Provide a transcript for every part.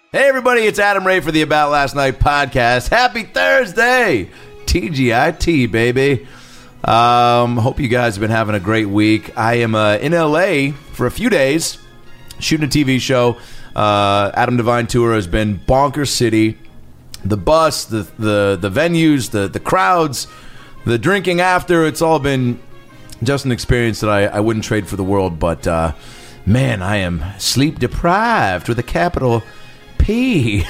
Hey everybody, it's Adam Ray for the About Last Night podcast. Happy Thursday! TGIT, baby. Hope you guys have been having a great week. I am in LA for a few days, shooting a TV show. Adam Devine Tour has been bonkers city. The bus, the venues, the crowds, the drinking after, it's all been just an experience that I wouldn't trade for the world. But, man, I am sleep deprived with a capital P.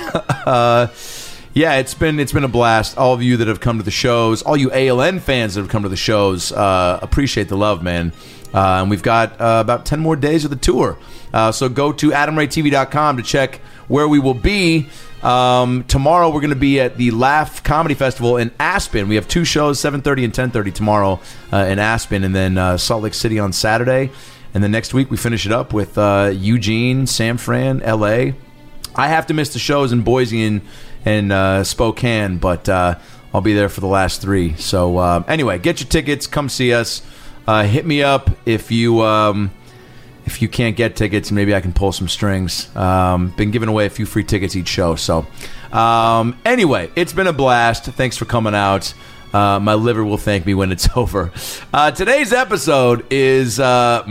Yeah, it's been a blast. All of you that have come to the shows, all you ALN fans that have come to the shows, appreciate the love, man. And we've got about 10 more days of the tour. So go to AdamRayTV.com to check where we will be. Tomorrow we're going to be at the Laugh Comedy Festival in Aspen. We have two shows, 7:30 and 10:30 tomorrow in Aspen, and then Salt Lake City on Saturday. And then next week we finish it up with Eugene, San Fran, LA. I have to miss the shows in Boise and Spokane, but I'll be there for the last three. So anyway, get your tickets. Come see us. Hit me up if you can't get tickets. Maybe I can pull some strings. Been giving away a few free tickets each show. So anyway, it's been a blast. Thanks for coming out. My liver will thank me when it's over. Today's episode is,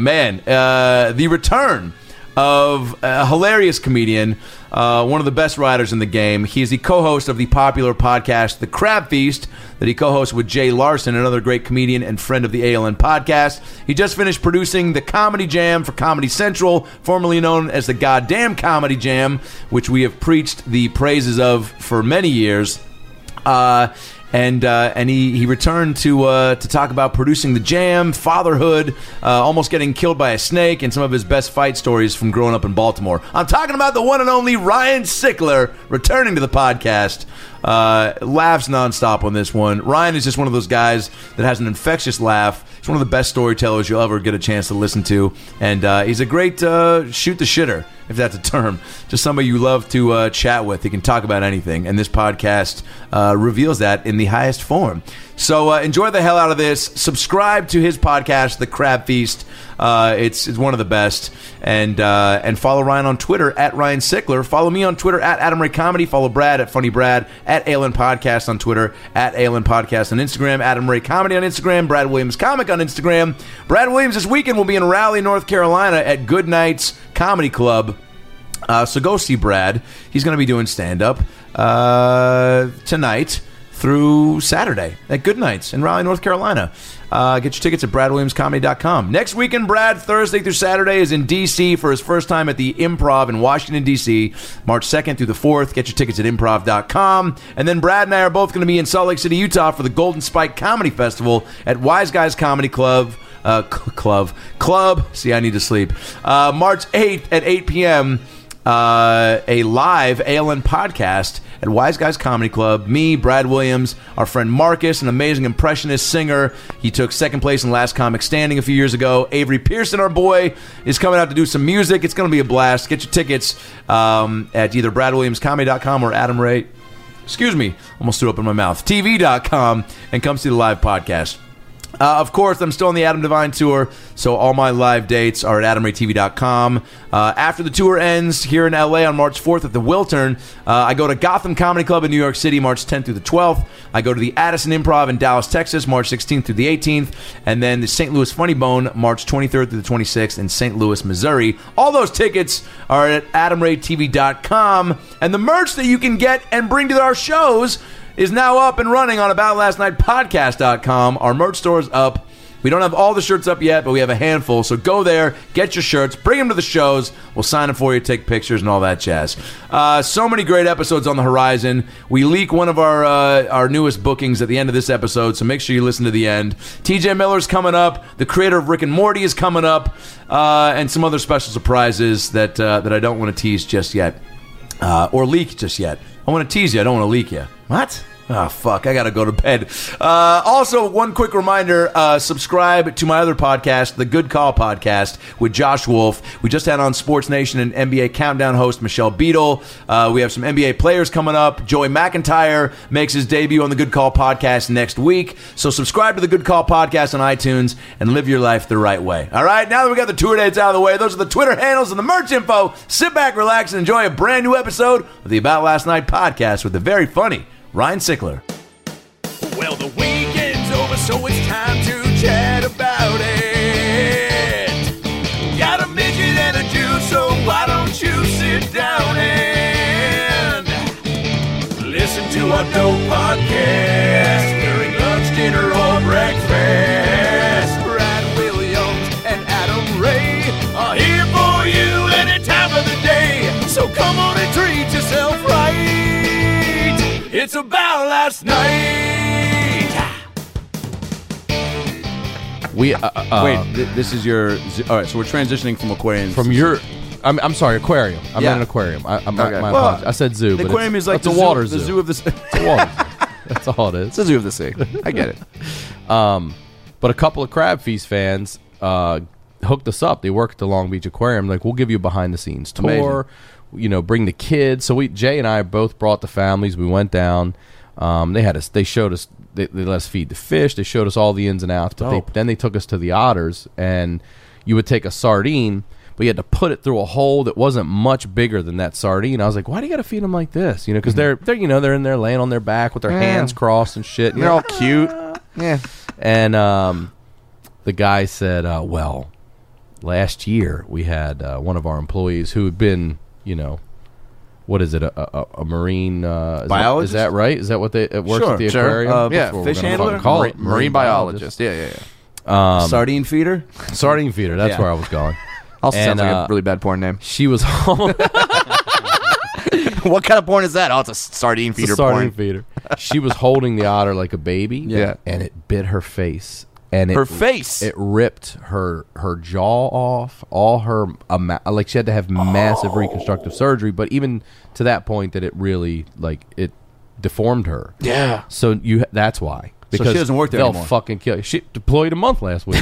the return of a hilarious comedian, one of the best writers in the game. He is the co-host of the popular podcast, The Crab Feast, that he co-hosts with Jay Larson, another great comedian and friend of the ALN podcast. He just finished producing the Comedy Jam for Comedy Central, formerly known as the Goddamn Comedy Jam, which we have preached the praises of for many years. And he returned to talk about producing the Jam, fatherhood, almost getting killed by a snake, and some of his best fight stories from growing up in Baltimore. I'm talking about the one and only Ryan Sickler returning to the podcast. Laughs nonstop on this one. Ryan is just one of those guys that has an infectious laugh. He's one of the best storytellers you'll ever get a chance to listen to, and he's a great shoot the shitter, if that's a term. Just somebody you love to chat with. He can talk about anything, and this podcast reveals that in the highest form. So enjoy the hell out of this. Subscribe to his podcast, The Crab Feast. It's one of the best. And follow Ryan on Twitter, at Ryan Sickler. Follow me on Twitter, at Adam Ray Comedy. Follow Brad, at Funny Brad, at ALN Podcast on Twitter, at ALN Podcast on Instagram, Adam Ray Comedy on Instagram, Brad Williams Comic on Instagram. Brad Williams this weekend will be in Raleigh, North Carolina at Good Nights Comedy Club. So go see Brad. He's going to be doing stand-up tonight through Saturday at Good Nights in Raleigh, North Carolina. Get your tickets at BradWilliamsComedy.com. Next weekend, Brad, Thursday through Saturday, is in D.C. for his first time at the Improv in Washington, D.C., March 2nd through the 4th. Get your tickets at Improv.com. And then Brad and I are both going to be in Salt Lake City, Utah for the Golden Spike Comedy Festival at Wise Guys Comedy Club. See, I need to sleep. March 8th at 8 p.m., a live ALN podcast at Wise Guys Comedy Club. Me, Brad Williams, our friend Marcus, an amazing impressionist singer. He took second place in Last Comic Standing a few years ago. Avery Pearson, our boy, is coming out to do some music. It's going to be a blast. Get your tickets at either BradWilliamsComedy.com or Adam Ray. Almost threw up in my mouth. TV.com, and come see the live podcast. Of course, I'm still on the Adam Devine Tour, so all my live dates are at AdamRayTV.com. After the tour ends here in LA on March 4th at the Wiltern, I go to Gotham Comedy Club in New York City March 10th through the 12th. I go to the Addison Improv in Dallas, Texas, March 16th through the 18th. And then the St. Louis Funny Bone, March 23rd through the 26th in St. Louis, Missouri. All those tickets are at AdamRayTV.com. And the merch that you can get and bring to our shows is now up and running on AboutLastNightPodcast.com. Our merch store is up. We don't have all the shirts up yet, but we have a handful. So go there, get your shirts, bring them to the shows. We'll sign them for you, take pictures, and all that jazz. So many great episodes on the horizon. We leak one of our newest bookings at the end of this episode, so make sure you listen to the end. TJ Miller's coming up. The creator of Rick and Morty is coming up. And some other special surprises that I don't want to tease just yet. Or leak just yet. I want to tease you. I don't want to leak you. What? Oh, fuck. I got to go to bed. Also, one quick reminder, subscribe to my other podcast, The Good Call Podcast with Josh Wolf. We just had on Sports Nation and NBA Countdown host Michelle Beadle. We have some NBA players coming up. Joey McIntyre makes his debut on The Good Call Podcast next week. So subscribe to The Good Call Podcast on iTunes and live your life the right way. All right, now that we got the tour dates out of the way, those are the Twitter handles and the merch info. Sit back, relax, and enjoy a brand new episode of the About Last Night podcast with the very funny Ryan Sickler. Well, the weekend's over, so it's time to chat about it. Got a midget and a Jew, so why don't you sit down and listen to our dope podcast during lunch, dinner, or breakfast. Brad Williams and Adam Ray are here for you any time of the day. So come on and treat yourself right. It's about last night. This is your. All right, so we're transitioning from aquariums From your, I'm sorry, aquarium. I meant an aquarium. My apologies. I said zoo. The but aquarium is like it's a water the zoo. zoo of the. It's a water zoo. That's all it is. It's a zoo of the sea. I get it. But a couple of Crab Feast fans hooked us up. They work at the Long Beach Aquarium. Like, we'll give you a behind the scenes tour. You know, bring the kids. So Jay and I both brought the families. We went down. They showed us. They let us feed the fish. They showed us all the ins and outs. But then they took us to the otters, and you would take a sardine, but you had to put it through a hole that wasn't much bigger than that sardine. I was like, why do you got to feed them like this? You know, because they're in there laying on their back with their hands crossed and shit. They're all cute. Yeah. And the guy said, well, last year we had one of our employees who had been, you know, what is it, a marine biologist? Is that right? Is that what it works at the aquarium? Yeah, fish handler? Call it Marine biologist. Yeah. Sardine feeder? Sardine feeder. That's where I was going. Also And, sounds like a really bad porn name. She was home. What kind of porn is that? Oh, it's a sardine feeder Sardine porn. feeder. She was holding the otter like a baby. Yeah. And it bit her face. And Her face? It ripped her jaw off. All her like she had to have massive reconstructive surgery. But even to that point, that it really it deformed her. Yeah. So that's why. So she doesn't work there they'll anymore. fucking kill you. She deployed a month last week.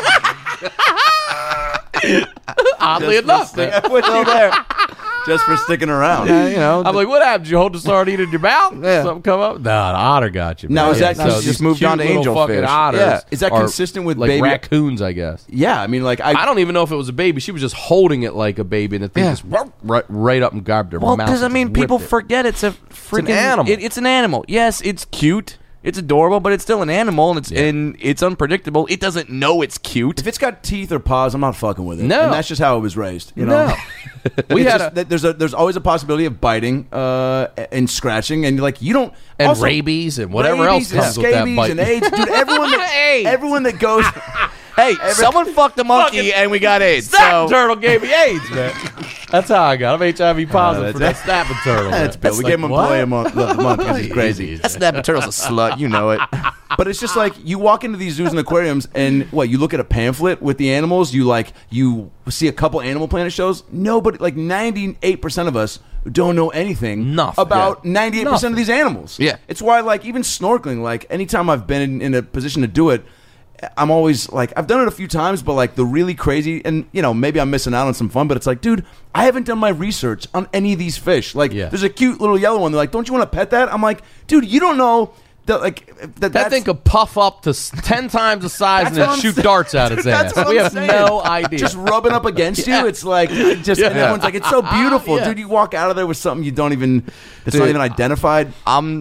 Oddly enough, With you there. Just for sticking around. You know. I'm like, what happened? Did you hold the sardine in your mouth? Yeah. Something come up? Nah, the otter got you. Now, man. is that now she these just moved cute on to little fucking angelfish. otters Yeah. Is that are consistent with like baby raccoons? I guess. Yeah, I mean, like I don't even know if it was a baby. She was just holding it like a baby, and the thing just right up and grabbed her Well, mouth. because I and mean, just people ripped it. forget it's a freaking animal. It's an animal. Yes, it's cute. It's adorable, but it's still an animal, and it's unpredictable. It doesn't know it's cute. If it's got teeth or paws, I'm not fucking with it. No. And that's just how it was raised. You know? No. We had there's always a possibility of biting and scratching, and like you don't and also, rabies and whatever else rabies comes and with that scabies bite. and AIDS, dude. Everyone that goes. Hey, someone fucked a monkey, and we got AIDS. Snapping So turtle gave me AIDS, man. That's how I got. I'm HIV positive for that snapping turtle. That's Bill. We gave him employee a month because he's crazy. that snapping turtle's a slut. You know it. But it's just like you walk into these zoos and aquariums, and you look at a pamphlet with the animals. You see a couple Animal Planet shows. Nobody, like 98% of us, don't know anything about 98% of these animals. Yeah. It's why, like, even snorkeling, like anytime I've been in a position to do it, I'm always like, I've done it a few times, but like the really crazy, and maybe I'm missing out on some fun, but it's like, dude, I haven't done my research on any of these fish. Like, there's a cute little yellow one. They're like, don't you want to pet that? I'm like, dude, you don't know that thing could puff up to 10 times the size and That's what then I'm shoot saying. darts out its That's ass. what We I'm have saying. no idea. just rubbing up against you. It's like, and everyone's like, it's so beautiful, Yeah. dude. You walk out of there with something you don't even, it's not even identified.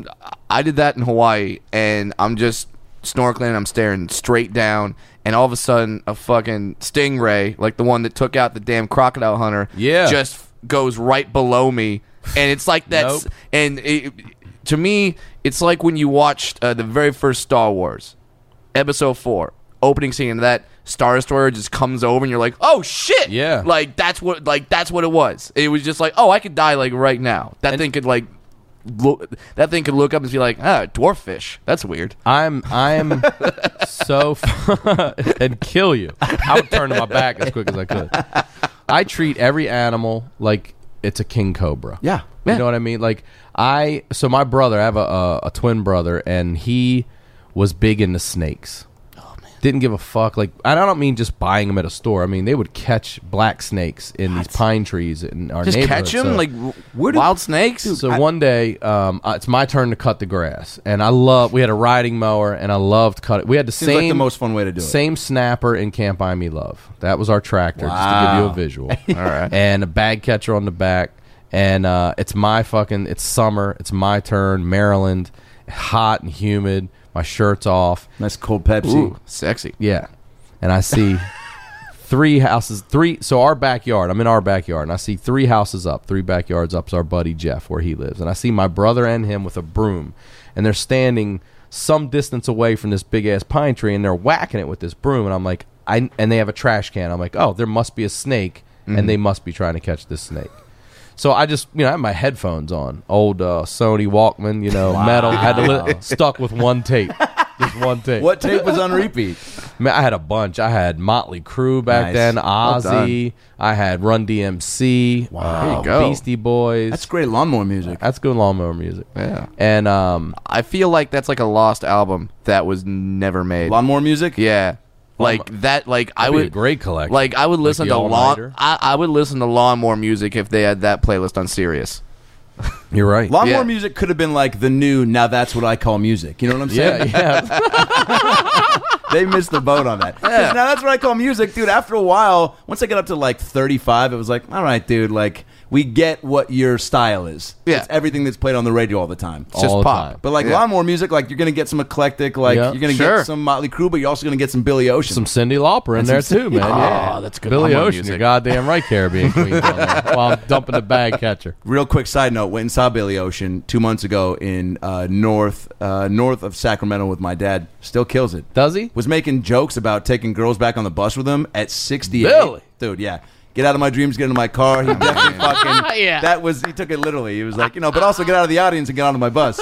I did that in Hawaii, and I'm just snorkeling, and I'm staring straight down, and all of a sudden, a fucking stingray, like the one that took out the damn crocodile hunter, just goes right below me, and it's like that. Nope. And to me, it's like when you watched the very first Star Wars, Episode 4, opening scene, and that Star Destroyer just comes over, and you're like, "Oh shit!" Yeah, like that's what it was. It was just like, "Oh, I could die like right now." That thing could like. That thing could look up and be like, dwarffish. That's weird. I'm so and kill you. I would turn to my back as quick as I could. I treat every animal like it's a king cobra. Yeah. You know what I mean? Like so my brother, I have a twin brother, and he was big into snakes. Oh man, didn't give a fuck. Like I don't mean just buying them at a store. I mean they would catch black snakes in these pine trees in our neighborhood. Just catch them like wild snakes. Dude, so one day, it's my turn to cut the grass, and we had a riding mower, and I loved cutting. We had the Seems like the most fun way to do it. Same snapper in Camp I Me Love. That was our tractor, just to give you a visual. All right, and a bag catcher on the back. And it's summer. It's my turn. Maryland, hot and humid. My shirt's off. Nice cold Pepsi. Ooh, sexy. Yeah. And I see so our backyard, I'm in our backyard, and I see 3 houses up, 3 backyards up is our buddy Jeff, where he lives. And I see my brother and him with a broom, and they're standing some distance away from this big-ass pine tree, and they're whacking it with this broom. And I'm like, and they have a trash can. I'm like, oh, there must be a snake, and they must be trying to catch this snake. So I just, I have my headphones on, old Sony Walkman, metal. Had to stuck with one tape, just one tape. What tape was on repeat? Man, I had a bunch. I had Motley Crue back then, Ozzy. I had Run DMC. Wow, there you go. Beastie Boys. That's great lawnmower music. That's good lawnmower music. Yeah, and I feel like that's like a lost album that was never made. Lawnmower music? Yeah. Like that, I would be a great collection. Like I would listen to I would listen to lawnmower music if they had that playlist on Sirius. You're right. Lawnmower music could have been like the new. Now that's what I call music. You know what I'm saying? Yeah. They missed the boat on that. Yeah. Now that's what I call music, dude. After a while, once I got up to like 35, it was like, all right, dude. Like we get what your style is. Yeah. It's everything that's played on the radio all the time. It's just pop. Time. But like lawnmower music, like you're gonna get some eclectic, like you're gonna get some Motley Crue, but you're also gonna get some Billy Ocean, some Cyndi Lauper in there too, man. Oh, that's good. Billy lawnmower Ocean, music. you're goddamn right, Caribbean Queen. While I'm dumping the bag catcher. Real quick side note: went and saw Billy Ocean 2 months ago in north of Sacramento with my dad. Still kills it. Does he? Was making jokes about taking girls back on the bus with him at 68. Really? Dude, yeah. Get out of my dreams, get into my car. He definitely fucking. Yeah. He took it literally. He was like, but also get out of the audience and get onto my bus.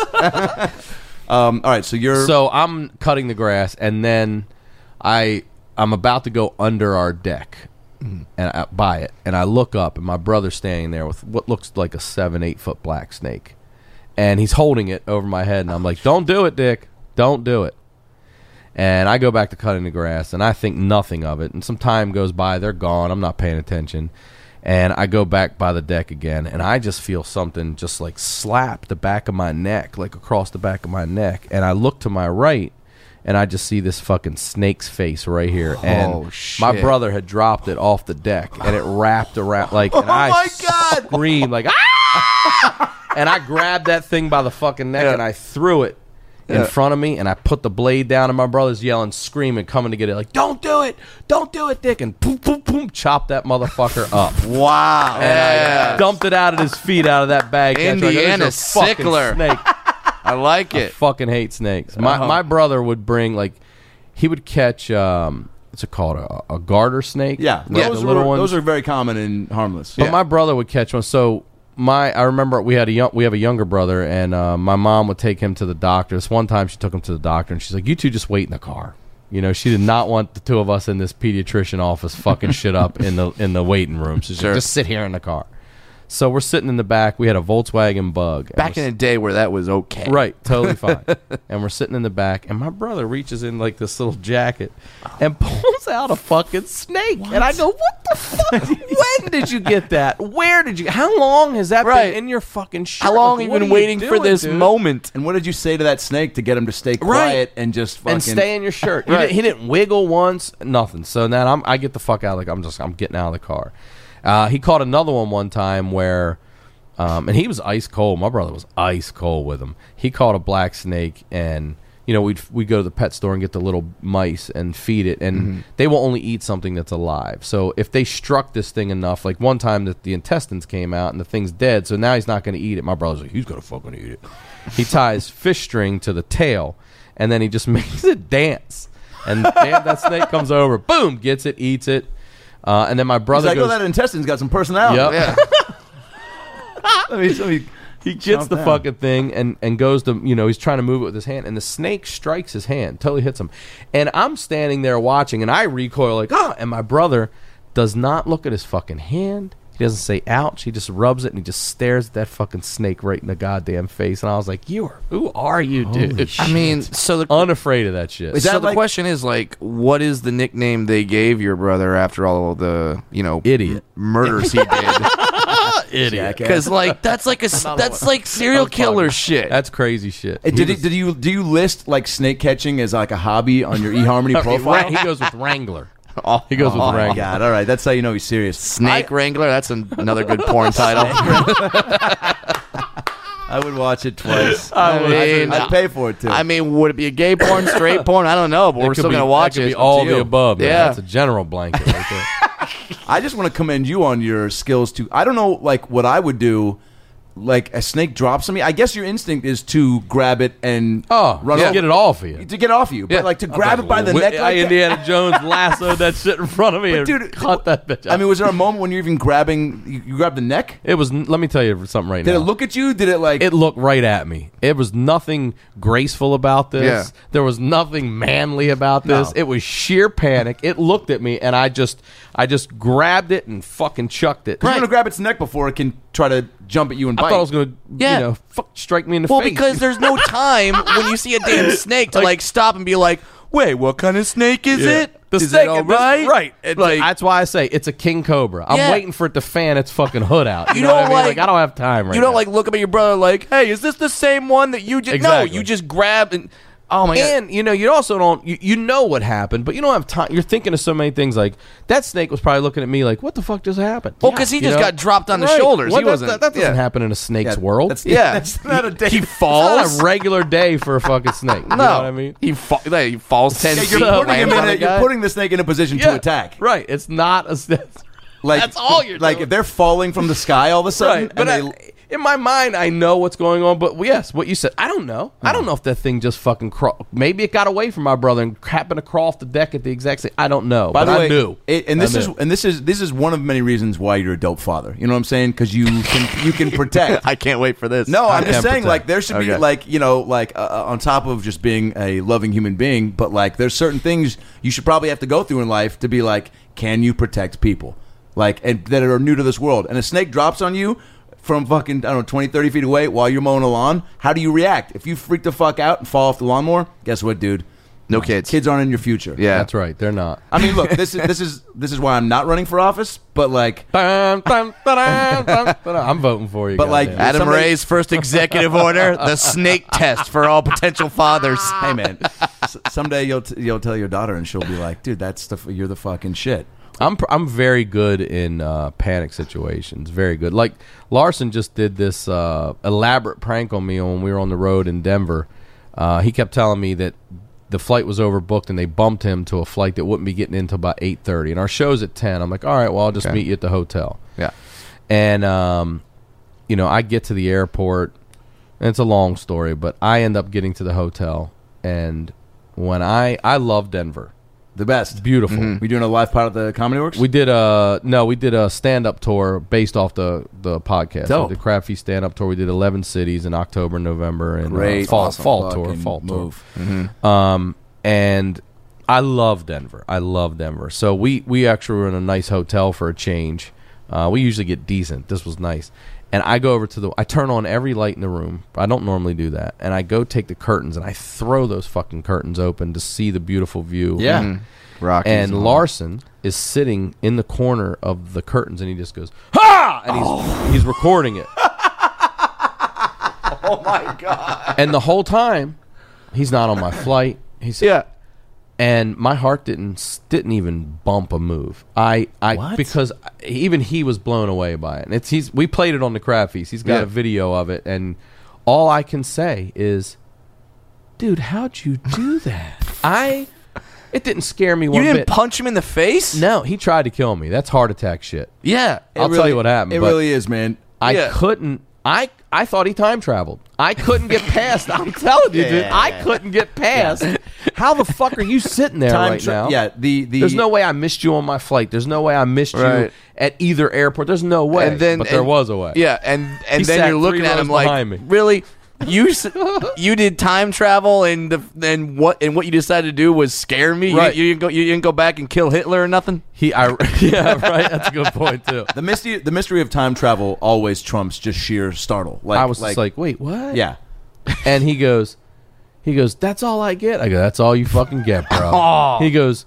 All right, so I'm cutting the grass, and then I'm about to go under our deck and by it, and I look up, and my brother's standing there with what looks like a 7-8 foot black snake, and he's holding it over my head, and I'm like, "Don't do it, Dick. Don't do it." And I go back to cutting the grass, and I think nothing of it. And some time goes by. They're gone. I'm not paying attention. And I go back by the deck again, and I just feel something just like slap the back of my neck, like across the back of my neck. And I look to my right, and I just see this fucking snake's face right here. And my brother had dropped it off the deck, and it wrapped around like. And I screamed like, ah! And I grabbed that thing by the fucking neck, and I threw it in front of me, and I put the blade down, and my brother's yelling, screaming, coming to get it, like, don't do it, Dick, and boom, boom, boom, chop that motherfucker up. Wow. And I dumped it out at his feet, out of that bag. Indiana Sickler. Snake. I like it. I fucking hate snakes. My brother would bring, like, he would catch, what's it called, a garter snake? Yeah, those little ones. Those are very common and harmless. But my brother would catch one, so... I remember we have a younger brother, and my mom would take him to the doctor. This one time she took him to the doctor, and she's like, "You two just wait in the car." She did not want the two of us in this pediatrician office fucking shit up in the waiting room. So she's like, just sit here in the car. So we're sitting in the back. We had a Volkswagen Bug. Back in the day where that was okay. Right, totally fine. And we're sitting in the back, and my brother reaches in like this little jacket and pulls out a fucking snake. What? And I go, what the fuck? When did you get that? Where did you? How long has that been in your fucking shirt? How long have you been waiting for this moment? And what did you say to that snake to get him to stay quiet and just fucking... And stay in your shirt. He didn't wiggle once, nothing. So now I get the fuck out. Like I'm getting out of the car. He caught another one time where, and he was ice cold. My brother was ice cold with him. He caught a black snake, and we'd go to the pet store and get the little mice and feed it, and they will only eat something that's alive. So if they struck this thing enough, like one time that the intestines came out and the thing's dead, so now he's not going to eat it. My brother's like, he's going to fucking eat it. He ties fish string to the tail, and then he just makes it dance, and that snake comes over, boom, gets it, eats it. And then my brother goes, that intestine's got some personality. Yep. Yeah. He gets the fucking thing and goes to, he's trying to move it with his hand, and the snake strikes his hand, totally hits him. And I'm standing there watching, and I recoil like, and my brother does not look at his fucking hand. He He doesn't say ouch. He just rubs it and he just stares at that fucking snake right in the goddamn face. And I was like, who are you, dude? I mean, so unafraid of that shit. So the question is, like, what is the nickname they gave your brother after all the, idiot murders he did? Idiot. Because that's like serial killer shit. That's crazy shit. Do you list like snake catching as like a hobby on your eHarmony profile? He goes with Wrangler. He goes with Wrangler. Oh my God! All right, that's how you know he's serious. Snake Wrangler. That's another good porn title. I would watch it twice. I'd pay for it too. I mean, would it be a gay porn, straight porn? I don't know, but we're still gonna watch it. Could be all the above. Man. Yeah, that's a general blanket right there. I just want to commend you on your skills too. I don't know, like what I would do. Like a snake drops on me, I guess your instinct is to grab it and run over. Get it off of you. To get off of you. But like to grab it by the neck. Like Indiana Jones lassoed that shit in front of me and cut that bitch out. I mean, was there a moment when you're even grabbing, you grabbed the neck? It was, let me tell you something right now. Did it look at you? Did it like... It looked right at me. It was nothing graceful about this. Yeah. There was nothing manly about this. No. It was sheer panic. It looked at me and I just grabbed it and fucking chucked it. You're going to grab its neck before it can try to jump at you and bite. I thought it was going to, strike me in the face. Well, because there's no time when you see a damn snake to like stop and be like, wait, what kind of snake is it? Is it all right? Right. That's why I say it's a king cobra. I'm waiting for it to fan its fucking hood out. You know what I mean? Like, I don't have time right now. You don't like look up at your brother like, hey, is this the same one that you just... Exactly. No, you just grab and... Oh my God. And you also don't you know what happened, but you don't have time. You're thinking of so many things. Like that snake was probably looking at me like, "What the fuck just happened?" Well, because he just got dropped on the shoulders. Well, that doesn't happen in a snake's world. That's not a day. He falls. It's not a regular day for a fucking snake. You know what I mean? He falls 10 feet. You're putting the snake in a position to attack. Right. It's not a. Like, that's all you're doing. Like if they're falling from the sky all of a sudden, right. But in my mind, I know what's going on. But yes, what you said, I don't know. I don't know if that thing just fucking maybe it got away from my brother and happened to crawl off the deck at the exact same. I don't know. By the way, I knew. This is one of many reasons why you're a dope father. You know what I'm saying? Because you can protect. I can't wait for this. No, I'm just saying, like there should be like on top of just being a loving human being, but like there's certain things you should probably have to go through in life to be like, can you protect people? Like, and that are new to this world. And a snake drops on you from fucking, I don't know, 20, 30 feet away while you're mowing a lawn. How do you react? If you freak the fuck out and fall off the lawnmower, guess what, dude? No kids. Kids aren't in your future. Yeah, that's right. They're not. I mean, look, this is why I'm not running for office, but like... I'm voting for you. But like Adam Ray's first executive order, the snake test for all potential fathers. Hey, man, someday you'll tell your daughter and she'll be like, dude, you're the fucking shit. I'm very good in panic situations. Very good. Like Larson just did this elaborate prank on me when we were on the road in Denver. He kept telling me that the flight was overbooked and they bumped him to a flight that wouldn't be getting in until about 8:30. And our show's at 10. I'm like, all right, well, I'll just meet you at the hotel. Yeah. And I get to the airport. And it's a long story, but I end up getting to the hotel. And when I love Denver. The best. Beautiful. Mm-hmm. We doing a live part of the Comedy Works? We did a stand-up tour based off the podcast. Dope. The Crab Feast stand-up tour. We did 11 cities in October, November, and fall tour. Move. And I love Denver. So we actually were in a nice hotel for a change. We usually get decent. This was nice. And I go over I turn on every light in the room. I don't normally do that. And I go take the curtains and I throw those fucking curtains open to see the beautiful view. Yeah. Mm-hmm. Rockies and Larson is sitting in the corner of the curtains and he just goes, ha! And he's recording it. Oh my God. And the whole time, he's not on my flight. And my heart didn't even bump a move. Because even he was blown away by it. And we played it on the Crab Feast. He's got a video of it, and all I can say is, dude, how'd you do that? It didn't scare me one bit. You didn't punch him in the face? No, he tried to kill me. That's heart attack shit. Yeah, I'll tell you what happened. It really is, man. I couldn't. I thought he time traveled. I couldn't get past. I'm telling you, dude. I couldn't get past. How the fuck are you sitting there right now? Yeah, there's no way I missed you on my flight. There's no way I missed you at either airport. There's no way. But there was a way. Yeah, and then you're looking at him like, really? you did time travel, and what you decided to do was scare me. Right. You didn't go back and kill Hitler or nothing. Yeah, right. That's a good point too. The mystery of time travel always trumps just sheer startle. I was just like, wait, what? yeah. And he goes, that's all I get. I go, that's all you fucking get, bro. He goes,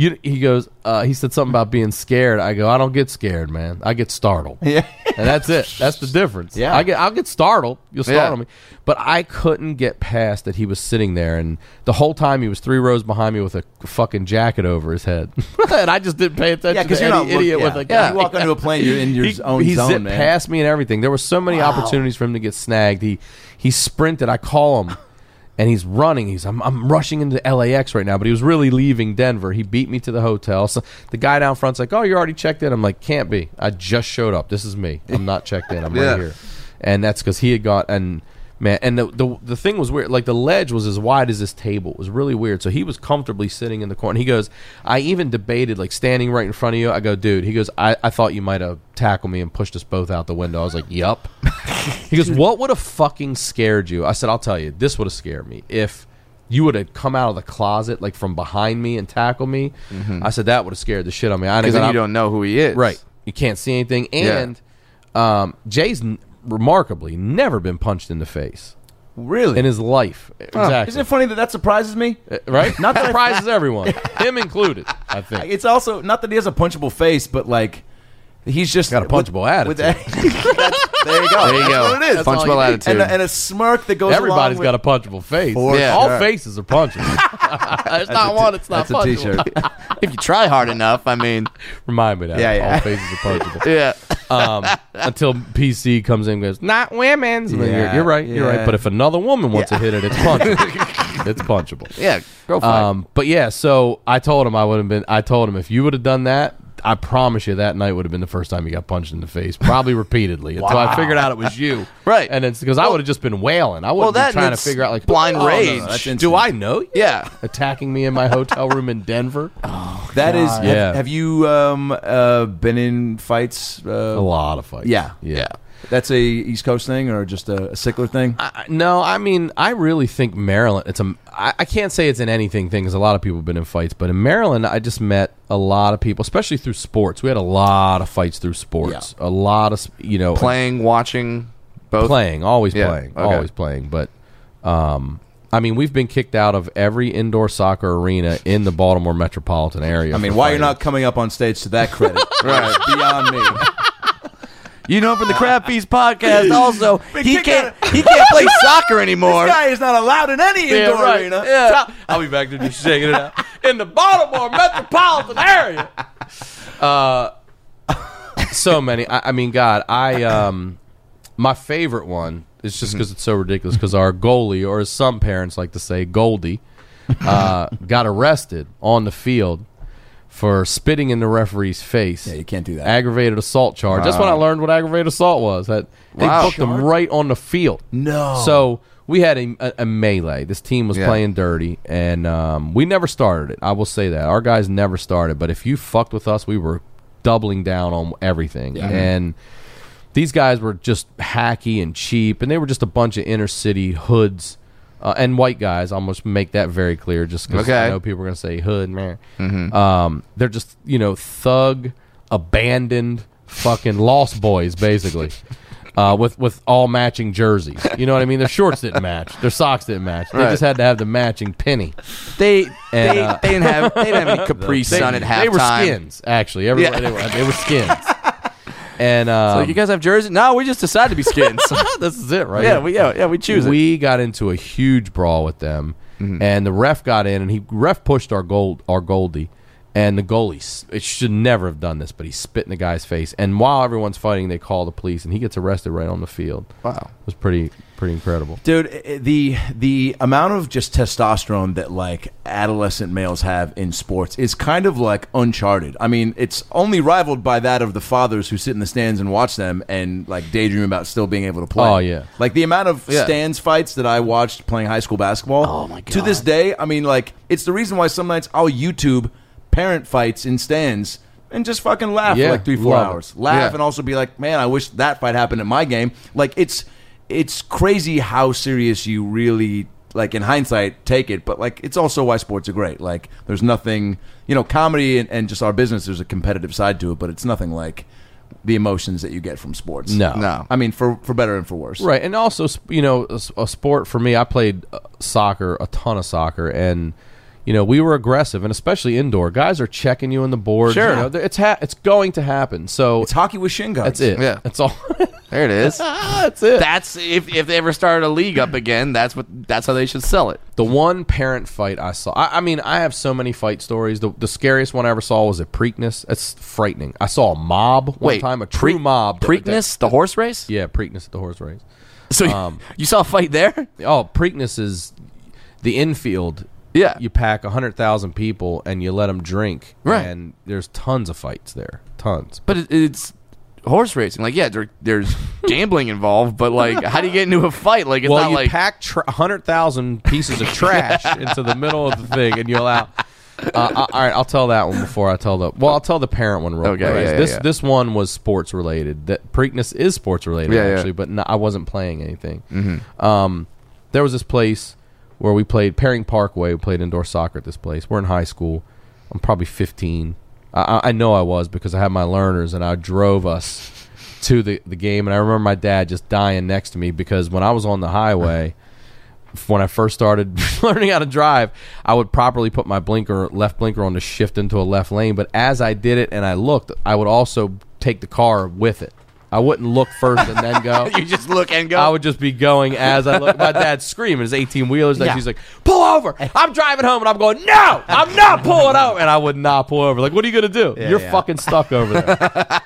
he said something about being scared. I go, I don't get scared, man. I get startled. Yeah. And that's it. That's the difference. Yeah. I'll get startled. You'll startle me. But I couldn't get past that he was sitting there, and the whole time he was 3 rows behind me with a fucking jacket over his head. And I just didn't pay attention. Yeah, because to you're any not idiot with a gun. You walk onto a plane, you're in your own he zone, zipped man. past me and everything. There were so many opportunities for him to get snagged. He sprinted. I call him, and he's running. I'm rushing into LAX right now, but he was really leaving Denver. He beat me to the hotel. So the guy down front's like, "Oh, you're already checked in." I'm like, "Can't be. I just showed up. This is me. I'm not checked in. I'm right here." And that's because he had got and. Man, and the thing was weird. Like, the ledge was as wide as this table. It was really weird. So he was comfortably sitting in the corner. He goes, I even debated, like, standing right in front of you. I go, dude. He goes, I thought you might have tackled me and pushed us both out the window. I was like, yup. He goes, what would have fucking scared you? I said, I'll tell you. This would have scared me. If you would have come out of the closet, like, from behind me and tackled me, I said, that would have scared the shit out of me. Because then you don't know who he is. Right. You can't see anything. And Jay's remarkably never been punched in the face. Really? In his life. Exactly. Isn't it funny that surprises me? Right? Not that surprises everyone. Him included, I think. It's also, not that he has a punchable face, but, like, he's just... Got a punchable attitude. there you go. There you go. That's what it is. Punchable attitude. And a smirk that goes Everybody's along got a punchable face. For All sure. faces are punchable. There's not one. It's not That's a punchable. T-shirt. If you try hard enough, I mean, Remind me that. Yeah. All faces are punchable. yeah. Until PC comes in and goes, not women's. And then Yeah, you're right. You're yeah. right. But if another woman wants to hit it, it's punchable. It's punchable. Yeah, go for it. But yeah, so I told him if you would have done that, I promise you that night would have been the first time you got punched in the face, probably repeatedly, until I figured out it was you. Right. And it's because I would have just been wailing. I would have been trying to figure out, like, blind rage. that's instant. Do I know you? Yeah. Attacking me in my hotel room in Denver? That is... Yeah. Have you been in fights? A lot of fights. Yeah. Yeah. That's a East Coast thing or just a Sickler thing? No, I mean, I really think Maryland, I can't say it's an anything thing because a lot of people have been in fights, but in Maryland, I just met a lot of people, especially through sports. We had a lot of fights through sports. Yeah. A lot of, Playing, watching, both. Playing, always Yeah, playing, okay. always playing. But, I mean, we've been kicked out of every indoor soccer arena in the Baltimore metropolitan area. I mean, for why you're fighting. not coming up on stage to that credit? Right. It's beyond me. You know, from the Crab Feast podcast, also, he kicked can't play soccer anymore. This guy is not allowed in any indoor arena. Yeah. I'll be back there just shaking it out in the Baltimore metropolitan area. So many. I mean, God, my favorite one is just because it's so ridiculous. Because our goalie, or as some parents like to say, Goldie, got arrested on the field for spitting in the referee's face. Yeah, you can't do that. Aggravated assault charge. That's when I learned what aggravated assault was. That they booked him right on the field. No. So we had a melee. This team was playing dirty, and we never started it. I will say that. Our guys never started, but if you fucked with us, we were doubling down on everything. Yeah. And these guys were just hacky and cheap, and they were just a bunch of inner city hoods. And white guys, I'll almost make that very clear just because I know people are going to say hood, man. They're just, thug, abandoned, fucking lost boys, basically, with all matching jerseys. You know what I mean? Their shorts didn't match. Their socks didn't match. They just had to have the matching penny. They didn't have any Capri Sun at halftime. They were skins, actually. Everybody, they were skins. And So you guys have jerseys? No, we just decided to be skins. this is it, right? Yeah, we choose it. We got into a huge brawl with them, and the ref got in, and ref pushed our Goldie, and the goalie, it should never have done this, but he spit in the guy's face. And while everyone's fighting, they call the police, and he gets arrested right on the field. Wow, it was pretty incredible, dude. The amount of just testosterone that like adolescent males have in sports is kind of like uncharted. I mean, it's only rivaled by that of the fathers who sit in the stands and watch them and like daydream about still being able to play. Oh yeah, like the amount of stands fights that I watched playing high school basketball. Oh my God. To this day, I mean, like it's the reason why some nights I'll YouTube parent fights in stands and just fucking laugh for like 3-4 hours. Laugh and also be like, man, I wish that fight happened at my game. Like it's it's crazy how serious you really, like, in hindsight, take it. But, like, it's also why sports are great. Like, there's nothing, comedy and just our business, there's a competitive side to it, but it's nothing like the emotions that you get from sports. No. I mean, for better and for worse. Right. And also, a sport for me, I played soccer, a ton of soccer, and we were aggressive, and especially indoor. Guys are checking you on the board. Sure. It's going to happen. So it's hockey with shin guards. That's it. Yeah. That's all. There it is. That's it. That's if they ever started a league up again, that's how they should sell it. The one parent fight I saw. I mean, I have so many fight stories. The scariest one I ever saw was at Preakness. It's frightening. I saw a mob one time, a true mob. Preakness, the horse race? Yeah, Preakness at the horse race. So you saw a fight there? Oh, Preakness is the infield. Yeah. You pack 100,000 people and you let them drink. Right. And there's tons of fights there. Tons. But it's horse racing. Like, yeah, there's gambling involved, but, like, how do you get into a fight? Like, it's not you like... pack 100,000 pieces of trash into the middle of the thing and you allow... all right, I'll tell that one before I tell I'll tell the parent one real quick. This one was sports related. That Preakness is sports related, actually, but I wasn't playing anything. Mm-hmm. There was this place where we played Paring Parkway. We played indoor soccer at this place. We're in high school. I'm probably 15. I know I was because I had my learners, and I drove us to the game. And I remember my dad just dying next to me because when I was on the highway, when I first started learning how to drive, I would properly put my left blinker on to shift into a left lane. But as I did it and I looked, I would also take the car with it. I wouldn't look first and then go. You just look and go? I would just be going as I look. My dad's screaming. His 18-wheelers. Yeah. He's like, pull over. I'm driving home. And I'm going, no, I'm not pulling over. And I would not pull over. Like, what are you going to do? You're fucking stuck over there.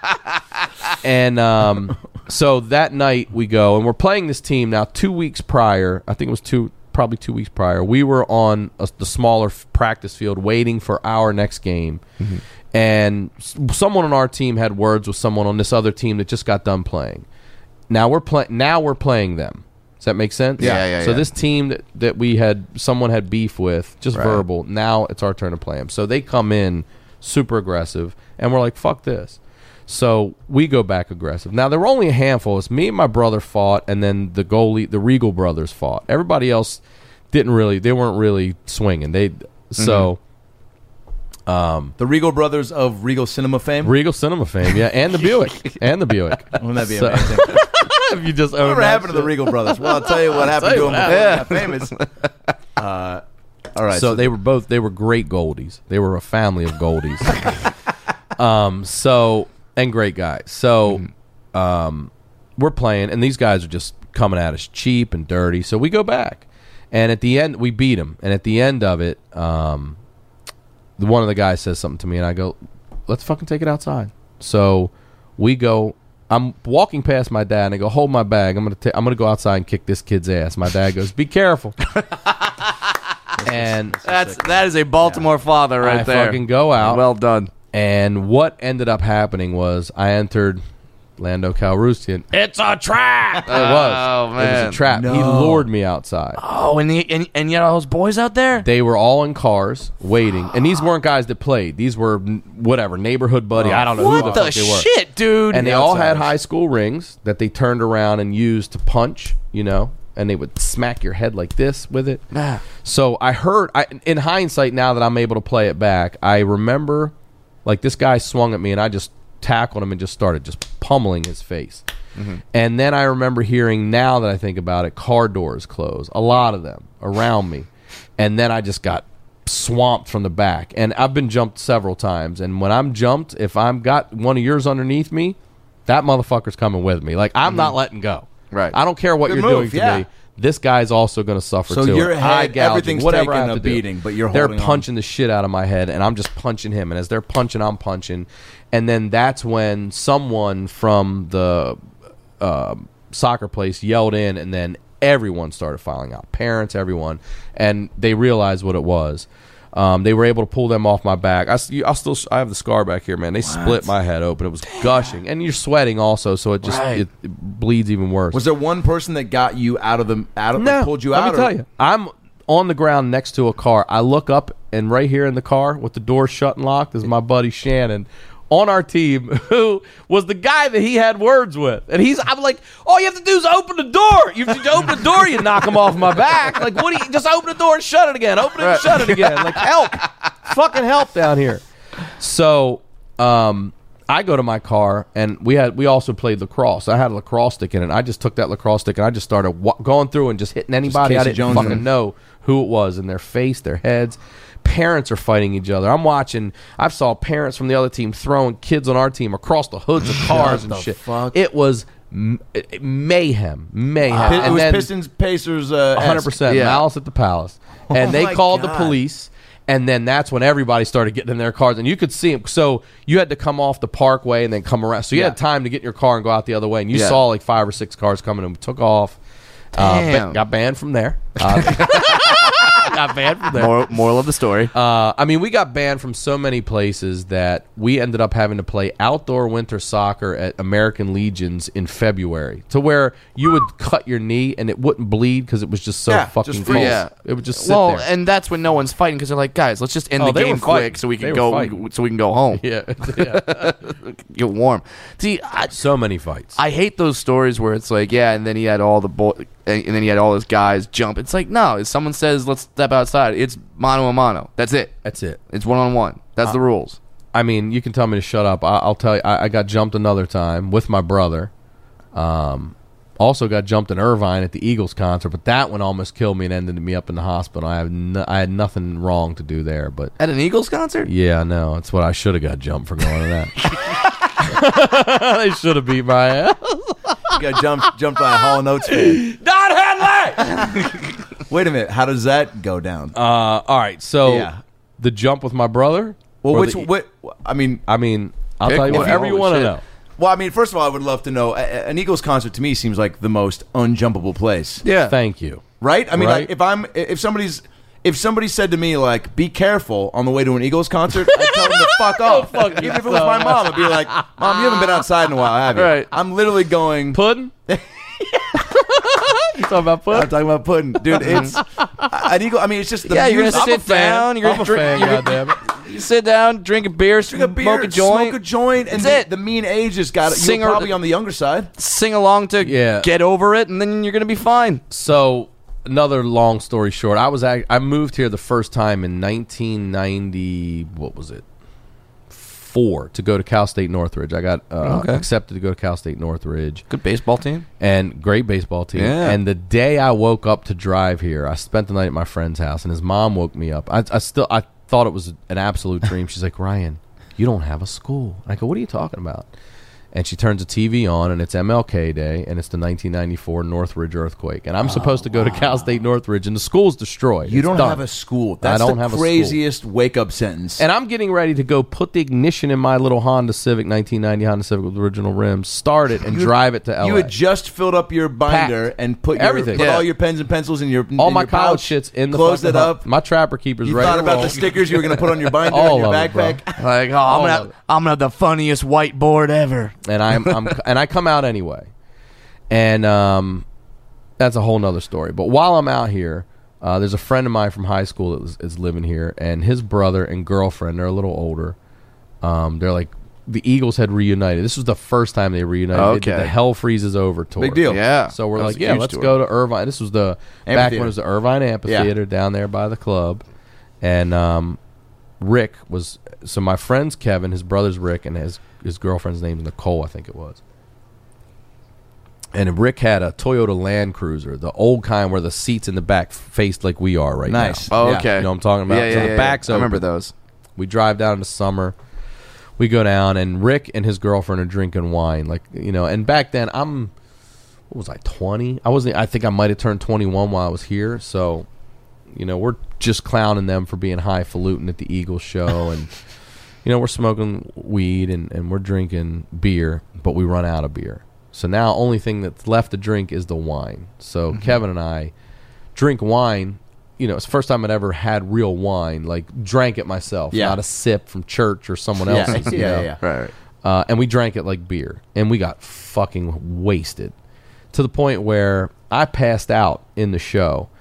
And so that night we go. And we're playing this team now 2 weeks prior. I think it was probably 2 weeks prior. We were on the smaller practice field waiting for our next game. Mm-hmm. And someone on our team had words with someone on this other team that just got done playing. Now we're playing them. Does that make sense? Yeah. So this team that someone had beef with, just verbal. Now it's our turn to play them. So they come in super aggressive, and we're like, "Fuck this." So we go back aggressive. Now there were only a handful. It's me and my brother fought, and then the goalie, the Regal brothers, fought. Everybody else they weren't really swinging. The Regal brothers of Regal Cinema fame? Regal Cinema fame, yeah, and the Buick. Wouldn't that be amazing? If you just Whatever happened to the Regal brothers? Well, I'll tell you what happened to them before they got famous. All right. So they were great Goldies. They were a family of Goldies. And great guys. So we're playing, and these guys are just coming at us cheap and dirty. So we go back. And at the end, we beat them. And at the end of it, one of the guys says something to me, and I go, let's fucking take it outside. So we go. I'm walking past my dad, and I go, hold my bag. I'm gonna go outside and kick this kid's ass. My dad goes, be careful. And that is a Baltimore father right there. I fucking go out. Well done. And what ended up happening was I entered Lando Calrissian. It's a trap. It was. Oh, man. It was a trap. No. He lured me outside. Oh, and you had all those boys out there? They were all in cars waiting. And these weren't guys that played. These were whatever, neighborhood buddy. I don't know who the fuck they were. What the shit, dude? And they all had high school rings that they turned around and used to punch, and they would smack your head like this with it. So I heard, in hindsight, now that I'm able to play it back, I remember, like, this guy swung at me, and I just tackled him and just started just pummeling his face. Mm-hmm. And then I remember hearing, now that I think about it, car doors close, a lot of them around me. And then I just got swamped from the back. And I've been jumped several times. And when I'm jumped, if I've got one of yours underneath me, that motherfucker's coming with me. Like, I'm not letting go. Right. I don't care what you're doing to me. This guy's also going to suffer too. So your eye head, gouging, everything's whatever taking I have a to do. beating, but you're They're holding punching the shit out of my head, and I'm just punching him. And as they're punching, I'm punching. And then that's when someone from the soccer place yelled in, and then everyone started filing out. Parents, everyone. And they realized what it was. They were able to pull them off my back. I have the scar back here, man. They split my head open. It was gushing, and you're sweating also, so it just it bleeds even worse. Was there one person that got you out of No, pulled you out? Let me tell you, I'm on the ground next to a car. I look up, and right here in the car with the door shut and locked is my buddy Shannon on our team who was the guy that he had words with. And I'm like, all you have to do is open the door. You open the door, you knock him off my back. Like, what do you, just open the door and shut it again. Open it and shut it again. Like, help. Fucking help down here. So, I go to my car, and we also played lacrosse. I had a lacrosse stick in it. I just took that lacrosse stick, and I just started going through and just hitting anybody. I didn't fucking know who it was, in their face, their heads. Parents are fighting each other. I saw parents from the other team throwing kids on our team across the hoods of cars and shit. Fuck? It was mayhem. It was Pistons, Pacers, 100%. Yeah. Malice at the Palace. And they called the police. And then that's when everybody started getting in their cars. And you could see them. So you had to come off the parkway and then come around. So you had time to get in your car and go out the other way. And you saw like 5 or 6 cars coming, and we took off. Got banned from there. Got banned from there. Moral of the story. I mean, we got banned from so many places that we ended up having to play outdoor winter soccer at American Legions in February, to where you would cut your knee and it wouldn't bleed because it was just so fucking cold. Yeah. It would just sit there. And that's when no one's fighting, because they're like, guys, let's just end the game quick so we can go home. Yeah. Get warm. See, so many fights. I hate those stories where it's like, and then he had all the and then he had all his guys jump. It's like, no, if someone says let's step outside, it's mano a mano. That's it. It's 1-on-1. That's the rules. I mean, you can tell me to shut up. I'll tell you, I got jumped another time with my brother. Also got jumped in Irvine at the Eagles concert, but that one almost killed me and ended me up in the hospital. I had nothing wrong to do there, but at an Eagles concert? Yeah, no, it's what I should have got jumped for going to that. They should have beat my ass. You got jumped by a Hall & Oates fan. Don Henley! Wait a minute. How does that go down? All right. So the jump with my brother. Well, I mean, I'll tell you whatever you want to know. Well, I mean, first of all, I would love to know. An Eagles concert to me seems like the most unjumpable place. Yeah. Thank you. Right? I mean, like, if somebody said to me, like, be careful on the way to an Eagles concert, I'd tell them to fuck off. Even if it was my mom, I'd be like, Mom, you haven't been outside in a while, have you? Right. I'm literally going... Pudding? You talking about pudding? I'm talking about pudding. Dude, it's... an Eagle... I mean, it's just the you're music. going to sit down. You're going to drink... goddammit. You sit down, drink a beer, smoke a joint. And That's it. The mean age has got it. You're probably on the younger side. Sing along to get over it, and then you're going to be fine. So... Another long story short, I moved here the first time in 1990. What was it? 4 to go to Cal State Northridge. I got accepted to go to Cal State Northridge. Good baseball team and great baseball team. Yeah. And the day I woke up to drive here, I spent the night at my friend's house, and his mom woke me up. I thought it was an absolute dream. She's like, Ryan, you don't have a school. I go, what are you talking about? And she turns the TV on, and it's MLK Day, and it's the 1994 Northridge earthquake. And I'm supposed to go to Cal State Northridge, and the school's destroyed. You don't have a school. That's the craziest wake-up sentence. And I'm getting ready to go put the ignition in my little Honda Civic, 1990 Honda Civic with original rims, start it, and drive it to LA. You had just filled up your binder and put everything. Put all your pens and pencils in your all my your college pouch, shit's in the closed it up. My Trapper Keeper's you ready. You thought to about roll. the stickers you were going to put on your binder and your backpack. Like, I'm gonna have the funniest whiteboard ever. And and I come out anyway, and that's a whole nother story. But while I'm out here, there's a friend of mine from high school that is living here, and his brother and girlfriend, they're a little older. They're like, the Eagles had reunited. This was the first time they reunited. Okay. They did the Hell Freezes Over tour. Big deal. Yeah. So we're like, let's go to Irvine. This was back when it was the Irvine Amphitheater down there by the club, and Rick was. So my friend's Kevin, his brother's Rick, and his girlfriend's name's Nicole, I think it was. And Rick had a Toyota Land Cruiser, the old kind where the seats in the back faced like we are right now. Nice. Oh, okay. You know what I'm talking about? Yeah, so the back's open. I remember those. We drive down in the summer. We go down, and Rick and his girlfriend are drinking wine. Like, you know, and back then what was I, 20? I think I might have turned 21 while I was here. So, you know, we're just clowning them for being highfalutin at the Eagles show, and you know, we're smoking weed and we're drinking beer, but we run out of beer. So now only thing that's left to drink is the wine. So Kevin and I drink wine. You know, it's the first time I'd ever had real wine, like drank it myself, not a sip from church or someone else's. Yeah. Right. And we drank it like beer, and we got fucking wasted to the point where I passed out in the show.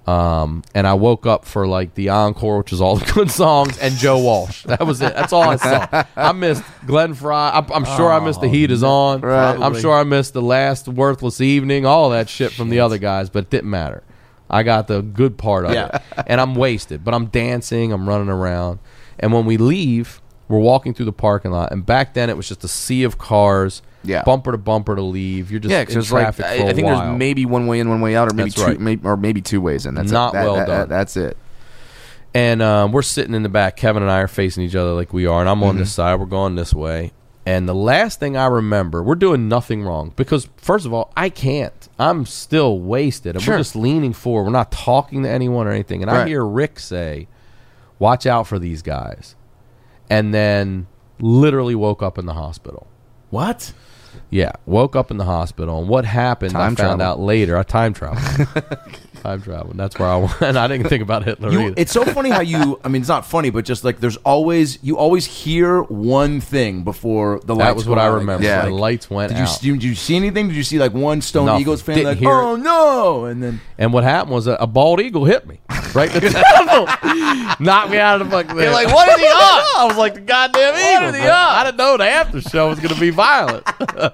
And I woke up for like the encore, which was all the good songs, and Joe Walsh. That was it. That's all I saw. I missed Glenn Fry. I'm sure I missed The Heat Is On. Right. I'm sure I missed The Last Worthless Evening, all that shit from the other guys, but it didn't matter. I got the good part of it. And I'm wasted, but I'm dancing, I'm running around. And when we leave, we're walking through the parking lot, and back then it was just a sea of cars. Yeah. Bumper to bumper to leave. You're just in traffic for a while. I think there's maybe one way in, one way out, or maybe maybe two ways in. That's not well done. That's it. And we're sitting in the back. Kevin and I are facing each other like we are, and I'm on this side. We're going this way. And the last thing I remember, we're doing nothing wrong because, first of all, I can't. I'm still wasted. And we're just leaning forward. We're not talking to anyone or anything. And I hear Rick say, "Watch out for these guys," and then literally woke up in the hospital. What? Yeah, woke up in the hospital, and what happened, I found out later. I time traveled. Time traveled. That's where I went. I didn't think about Hitler either. It's so funny how it's not funny, but just like you always hear one thing before the lights. That was what I remember. Yeah, the lights went out. Did you see anything? Did you see like one Stone Eagles fan Didn't like, hear oh it. no, and what happened was a bald eagle hit me right in the temple, knocked me out of the fucking. You're like, what is he on? I was like the goddamn eagle. Is he on? I didn't know the after show was going to be violent.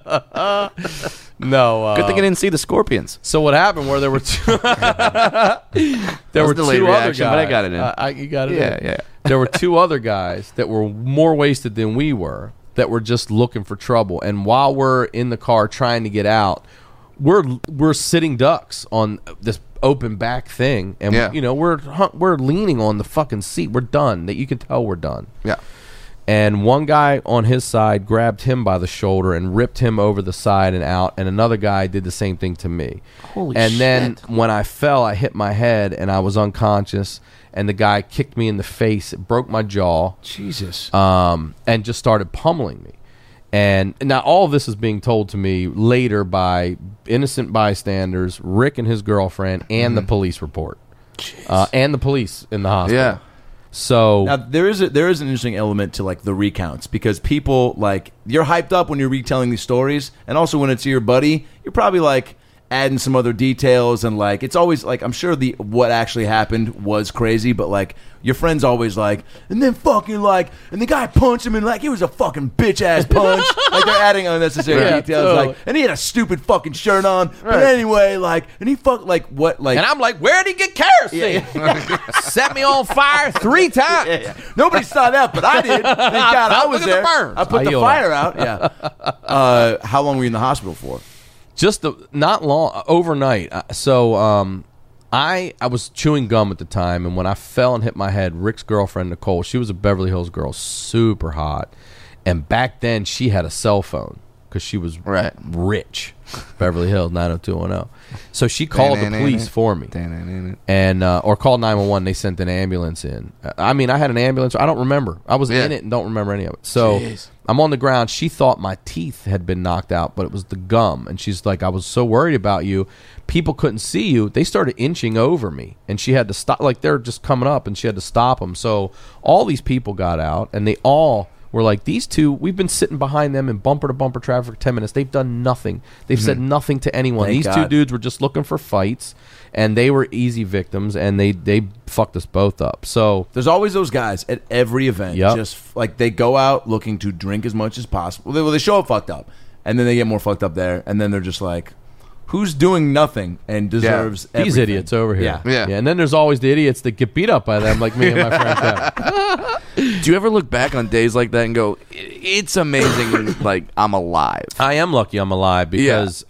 No. Good thing I didn't see the Scorpions. So what happened? Where there were two, there were delayed two other reaction, guys. but I got it in. You got it. Yeah. There were two other guys that were more wasted than we were, that were just looking for trouble. And while we're in the car trying to get out, we're sitting ducks on this open back thing, and we're leaning on the fucking seat. We're done. That you can tell we're done. Yeah. And one guy on his side grabbed him by the shoulder and ripped him over the side and out, and another guy did the same thing to me. Holy and shit. then when I fell, I hit my head and I was unconscious, and the guy kicked me in the face. It broke my jaw. Jesus. And just started pummeling me. And now all of this is being told to me later by innocent bystanders, Rick and his girlfriend, and the police report. And the police in the hospital. Yeah. So now there is an interesting element to like the recounts, because people, like, you're hyped up when you're retelling these stories, and also when it's your buddy, you're probably like adding some other details, and like it's always like, I'm sure what actually happened was crazy, but like your friend's always like, and then fucking like, and the guy punched him and like it was a fucking bitch ass punch. Like they're adding unnecessary details, totally. like, and he had a stupid fucking shirt on, but anyway, like, and he fucked like what, like, and I'm like, where'd he get kerosene? Set me on fire 3 times. Yeah. Nobody saw that, but I did. Thank God I was there. I put the fire out. Yeah. How long were you in the hospital for? Just not long, overnight. So I was chewing gum at the time, and when I fell and hit my head, Rick's girlfriend Nicole, she was a Beverly Hills girl, super hot, and back then she had a cell phone because she was rich. Beverly Hills 90210. So she called the police for me, and or called 911. They sent an ambulance in. I mean, I had an ambulance. I don't remember. I was in it and don't remember any of it. So I'm on the ground. She thought my teeth had been knocked out, but it was the gum. And she's like, I was so worried about you. People couldn't see you. They started inching over me, and she had to stop. Like, they're just coming up, and she had to stop them. So all these people got out, and they all were like, these two, we've been sitting behind them in bumper-to-bumper traffic for 10 minutes. They've done nothing. They've said nothing to anyone. Thank these God. two dudes were just looking for fights, and they were easy victims, and they fucked us both up. So there's always those guys at every event. Yep. Just like they go out looking to drink as much as possible. They show up fucked up, and then they get more fucked up there, and then they're just like, who's doing nothing and deserves these everything? idiots over here. Yeah. And then there's always the idiots that get beat up by them, like me and my friend Kevin. Do you ever look back on days like that and go, it's amazing, like, I'm alive? I am lucky I'm alive because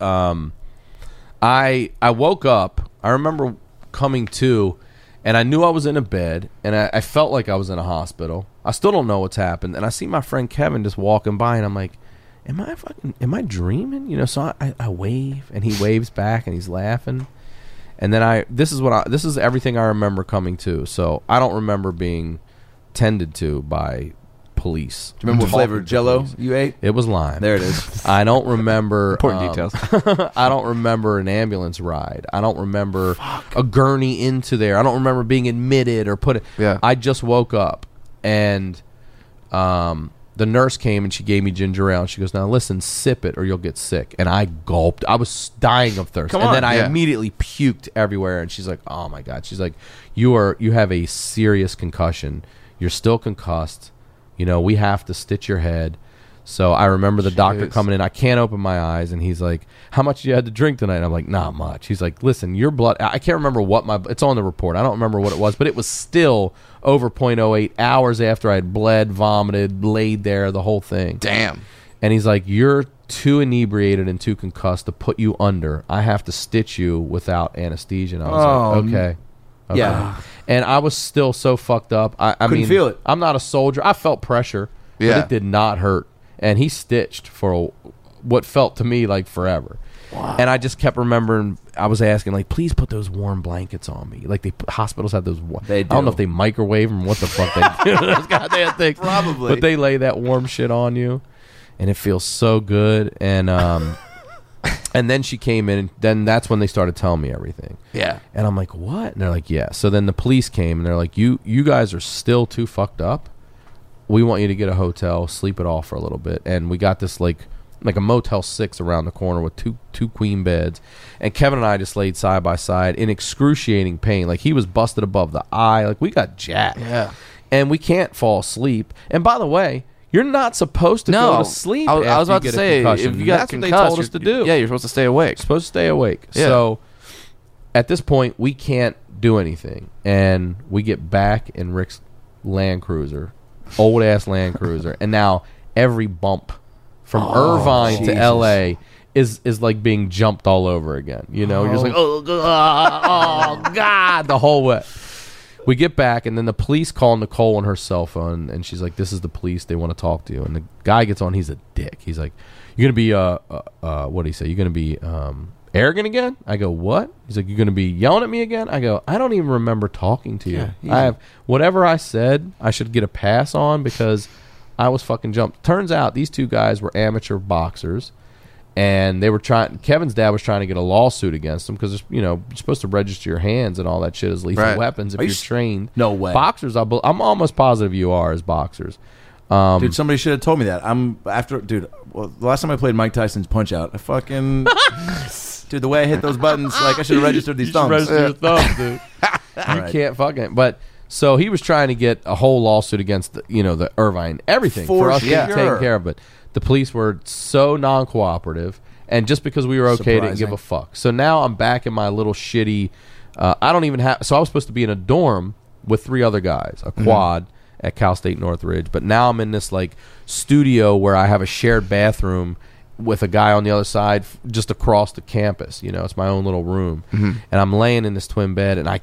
I woke up. I remember coming to, and I knew I was in a bed, and I felt like I was in a hospital. I still don't know what's happened. And I see my friend Kevin just walking by, and I'm like, am I dreaming? You know, so I wave, and he waves back, and he's laughing. And then this is everything I remember coming to. So I don't remember being tended to by police. Do you remember what flavor Jell-O you ate? It was lime. There it is. I don't remember Important details. I don't remember an ambulance ride. I don't remember a gurney into there. I don't remember being admitted or put it. Yeah. I just woke up, and the nurse came and she gave me ginger ale. And she goes, now listen, sip it or you'll get sick. And I gulped. I was dying of thirst. Then I immediately puked everywhere. And she's like, oh my God. She's like, you have a serious concussion. You're still concussed. You know, we have to stitch your head. So I remember the doctor coming in. I can't open my eyes. And he's like, how much you had to drink tonight? And I'm like, not much. He's like, listen, your blood, I can't remember it's on the report. I don't remember what it was, but it was still over 0.08 hours after I had bled, vomited, laid there, the whole thing. Damn. And he's like, you're too inebriated and too concussed to put you under. I have to stitch you without anesthesia. And I was like, okay. Yeah. And I was still so fucked up. I couldn't feel it. I'm not a soldier. I felt pressure, but it did not hurt. And he stitched for what felt to me like forever. Wow. And I just kept remembering, I was asking, like, please put those warm blankets on me. Like, hospitals have those warm. They do. I don't know if they microwave them, what the fuck they do. Those goddamn things. Probably. But they lay that warm shit on you, and it feels so good. And and then she came in, and then that's when they started telling me everything. Yeah. And I'm like, what? And they're like, yeah. So then the police came, and they're like, you guys are still too fucked up. We want you to get a hotel, sleep it off for a little bit. And we got this like a Motel 6 around the corner with two queen beds. And Kevin and I just laid side by side in excruciating pain. Like, he was busted above the eye. Like, we got jacked. Yeah. And we can't fall asleep. And by the way, you're not supposed to go to sleep. I was about to say, if you got that's concussed, what they told us to do. Yeah, you're supposed to stay awake. Supposed to stay awake. Yeah. So at this point, we can't do anything. And we get back in Rick's Land Cruiser. Old ass Land Cruiser, and now every bump from Irvine to LA is like being jumped all over again. You know, you're just like, oh God, the whole way. We get back, and then the police call Nicole on her cell phone, and she's like, this is the police, they want to talk to you. And the guy gets on, he's a dick. He's like, you're gonna be what did he say? You're gonna be arrogant again? I go, what? He's like, you're going to be yelling at me again? I go, I don't even remember talking to you. Yeah, I have whatever I said, I should get a pass on because I was fucking jumped. Turns out these two guys were amateur boxers, and they were Kevin's dad was trying to get a lawsuit against them because, you know, you're supposed to register your hands and all that shit as lethal weapons if you're trained. No way. Boxers, I'm almost positive you are as boxers. Dude, somebody should have told me that. The last time I played Mike Tyson's Punch-Out, I fucking... Dude, the way I hit those buttons, like I should have registered these thumbs. Register your thumbs, dude. You can't fucking... But, so he was trying to get a whole lawsuit against, the Irvine, everything for us to take care of. But the police were so non-cooperative, and just because we were okay, didn't give a fuck. So now I'm back in my little shitty... I don't even have... So I was supposed to be in a dorm with 3 other guys, a quad... at Cal State Northridge, but now I'm in this like studio where I have a shared bathroom with a guy on the other side just across the campus. You know, it's my own little room, and I'm laying in this twin bed, and I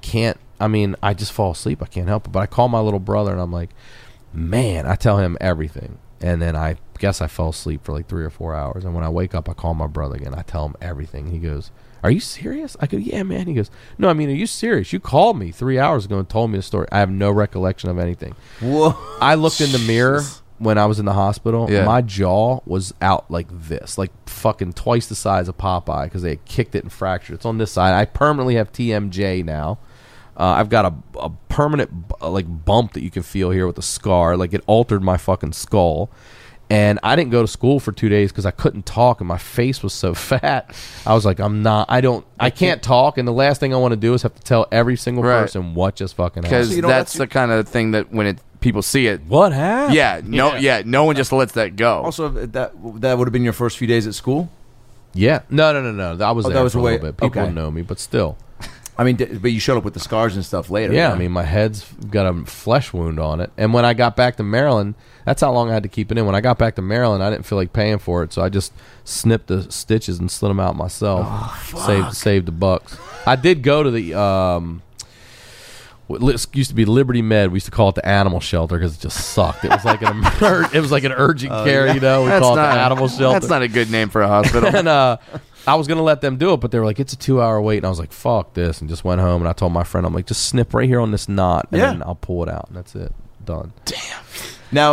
just fall asleep. I can't help it. But I call my little brother, and I'm like, man, I tell him everything, and then I guess I fell asleep for like 3 or 4 hours, and when I wake up, I call my brother again. I tell him everything. He goes, are you serious? I go, yeah, man. He goes, no, I mean, are you serious? You called me 3 hours ago and told me the story. I have no recollection of anything. Whoa. I looked in the mirror when I was in the hospital. Yeah. My jaw was out like this, like fucking twice the size of Popeye because they had kicked it and fractured. It's on this side. I permanently have TMJ now. I've got a permanent like bump that you can feel here with a scar. Like it altered my fucking skull. And I didn't go to school for 2 days because I couldn't talk and my face was so fat. I was like, I can't talk. And the last thing I want to do is have to tell every single person what just fucking happened. Because that's the kind of thing that when people see it. What happened? No one just lets that go. Also, that would have been your first few days at school? Yeah. No. I was there for a little bit. People know me, but still. I mean, but you showed up with the scars and stuff later. Yeah, right? I mean, my head's got a flesh wound on it. And when I got back to Maryland, that's how long I had to keep it in. When I got back to Maryland, I didn't feel like paying for it, so I just snipped the stitches and slid them out myself. Saved the bucks. I did go to the what used to be Liberty Med. We used to call it the animal shelter because it just sucked. It was like an urgent care, We call it the animal shelter. That's not a good name for a hospital. And I was going to let them do it, but they were like, it's a 2-hour wait. And I was like, fuck this. And just went home. And I told my friend, I'm like, just snip right here on this knot. And then I'll pull it out. And that's it. Done. Damn. Now,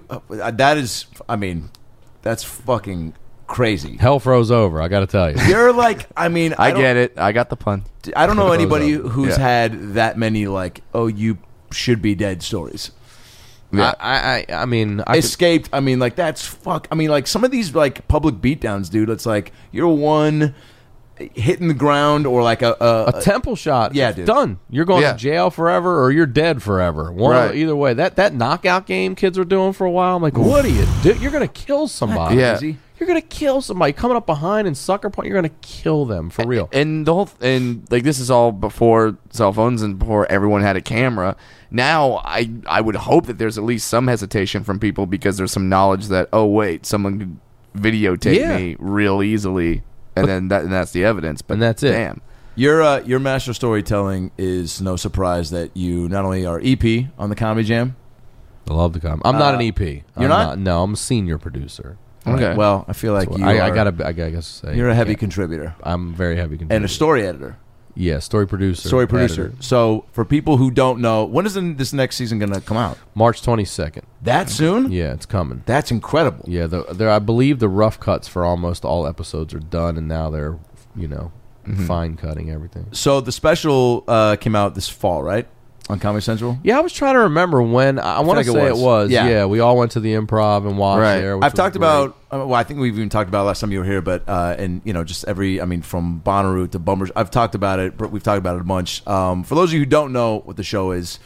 that's fucking crazy. Hell froze over, I got to tell you. You're like, I get it. I got the pun. I don't know anybody who's had that many, like, oh, you should be dead stories. Yeah. I mean, escaped. I mean, like that's fuck. I mean, like some of these like public beatdowns, dude. It's like you're one hitting the ground or like a temple shot. Yeah, it's dude. done. You're going to jail forever or you're dead forever. Either way. That knockout game kids were doing for a while. I'm like, what are you do? You're gonna kill somebody. Yeah. You're gonna kill somebody coming up behind and sucker point. You're gonna kill them for real. And the whole and like this is all before cell phones and before everyone had a camera. Now I would hope that there's at least some hesitation from people because there's some knowledge that someone could videotape me real easily, and that's the evidence. But and that's it. Damn. Your master storytelling is no surprise that you not only are EP on the Comedy Jam. I love the comedy. I'm not an EP. You're not? No, I'm a senior producer. Okay. Well, I feel like So you. I gotta say You're a heavy contributor I'm a very heavy contributor and a story editor. Yeah, story producer. Editor. editor. So for people who don't know, when is this next season going to come out? March 22nd. That soon? Yeah, it's coming. That's incredible. Yeah, I believe the rough cuts for almost all episodes are done, and now they're fine cutting everything. So the special came out this fall, right? On Comedy Central? Yeah, I was trying to remember when. I want to say it was. Yeah, we all went to the Improv and watched there. I've talked about. Well, I think we've even talked about it last time you were here, but and just from Bonnaroo to Bummers, I've talked about it. We've talked about it a bunch. For those of you who don't know what the show is,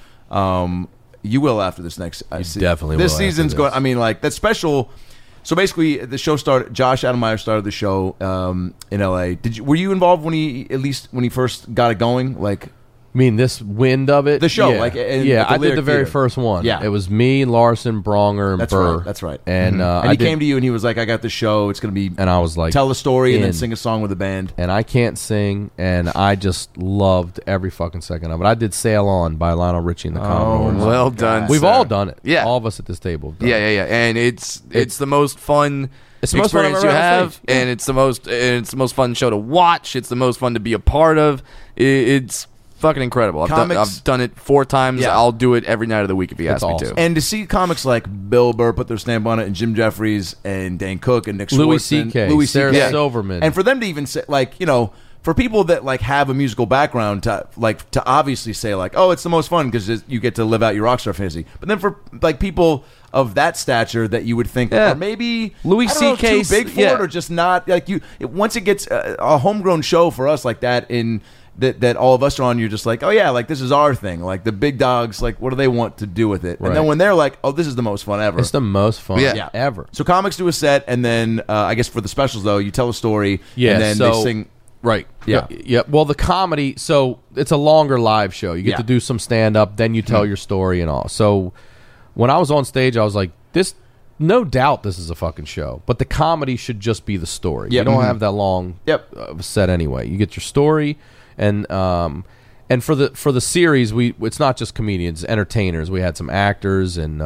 you will after this next. Definitely. This season's going. I mean, like that special. So basically, the show started. Josh Ademeyer started the show in L.A. Were you involved when he first got it going? Like. I mean, this wind of it? The show. Yeah, I did the very first one. Yeah. It was me, Larson, Bronger, and Burr. That's right. And, and he came to you and he was like, I got the show. It's going to be... And I was like... Tell the story and then sing a song with the band. And I can't sing, and I just loved every fucking second of it. I did Sail On by Lionel Richie and the Commodores. Well done, We've sir. all done it. Yeah. All of us at this table have done it. Yeah. And it's the most fun... It's the most fun I've experience ever you had on have, stage. and it's the most fun show to watch. It's the most fun to be a part of. It's fucking incredible. I've done it 4 times. Yeah. I'll do it every night of the week if you ask awesome. me to. And to see comics like Bill Burr put their stamp on it, and Jim Jeffries, and Dane Cook, and Nick Louis Schwartzman, C.K., Sarah Silverman. And for them to even say, for people that have a musical background to obviously say it's the most fun because you get to live out your rockstar fantasy. But then for people of that stature that you would think are maybe Louis C.K. too big for it, or just not once it gets a homegrown show for us like that in that all of us are on, you're just like, oh yeah, this is our thing. Like the big dogs, what do they want to do with it? Right. And then when they're like, oh, this is the most fun ever. It's the most fun ever. So comics do a set, and then I guess for the specials though, you tell a story, Yeah, and then they sing. Right. Yeah. Yeah. Well, the comedy, so it's a longer live show. You get to do some stand up, then you tell your story and all. So when I was on stage, I was like, no doubt this is a fucking show, but the comedy should just be the story. You don't have that long of a set anyway. You get your story, and for the series, it's not just comedians, entertainers. We had some actors, and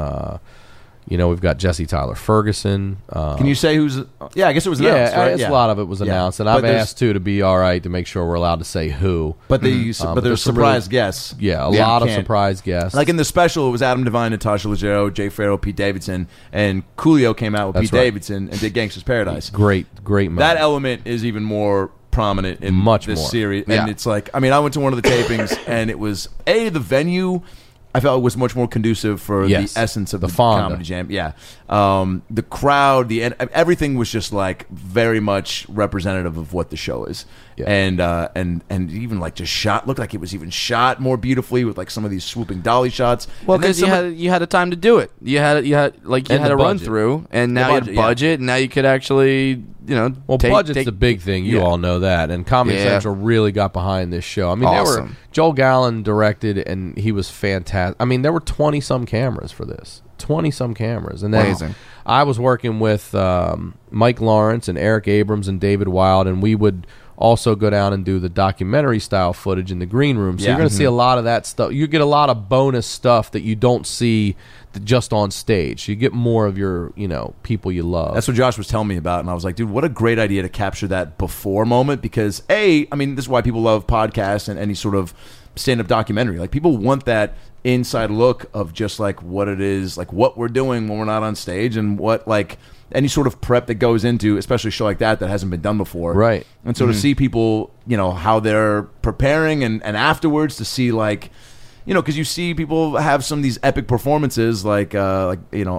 we've got Jesse Tyler Ferguson. Can you say who's? Yeah, I guess it was announced. Right? A lot of it was announced, and I've asked too to be all right to make sure we're allowed to say who. But there's surprise guests. Yeah, a lot of surprise guests. Like in the special, it was Adam Devine, Natasha Leggero, Jay Farrell, Pete Davidson, and Coolio came out with Pete Davidson and did Gangsta's Paradise. Great moment. That element is even more prominent in this series, and it's I went to one of the tapings, and it was the venue. I felt it was much more conducive for the essence of the Comedy Jam. Yeah, the crowd, everything was just very much representative of what the show is. Yeah. And even just shot looked like it was even shot more beautifully with some of these swooping dolly shots. Well, because you had the time to do it. You had a run through, and now you had budget, and now you could actually budget's the big thing. You all know that, and Comedy Central really got behind this show. I mean, Joel Gallen directed, and he was fantastic. I mean, there were 20-some cameras for this. 20-some cameras. And then amazing. I was working with Mike Lawrence and Eric Abrams and David Wild, and we would also go down and do the documentary-style footage in the green room. So you're going to see a lot of that stuff. You get a lot of bonus stuff that you don't see just on stage. You get more of your, people you love. That's what Josh was telling me about, and I was like, dude, what a great idea to capture that before moment, because this is why people love podcasts and any sort of stand-up documentary. People want that inside look of just what it is, what we're doing when we're not on stage, and what any sort of prep that goes into, especially a show like that hasn't been done before. Right. And so to see people, how they're preparing and afterwards to see you know, because you see people have some of these epic performances, like we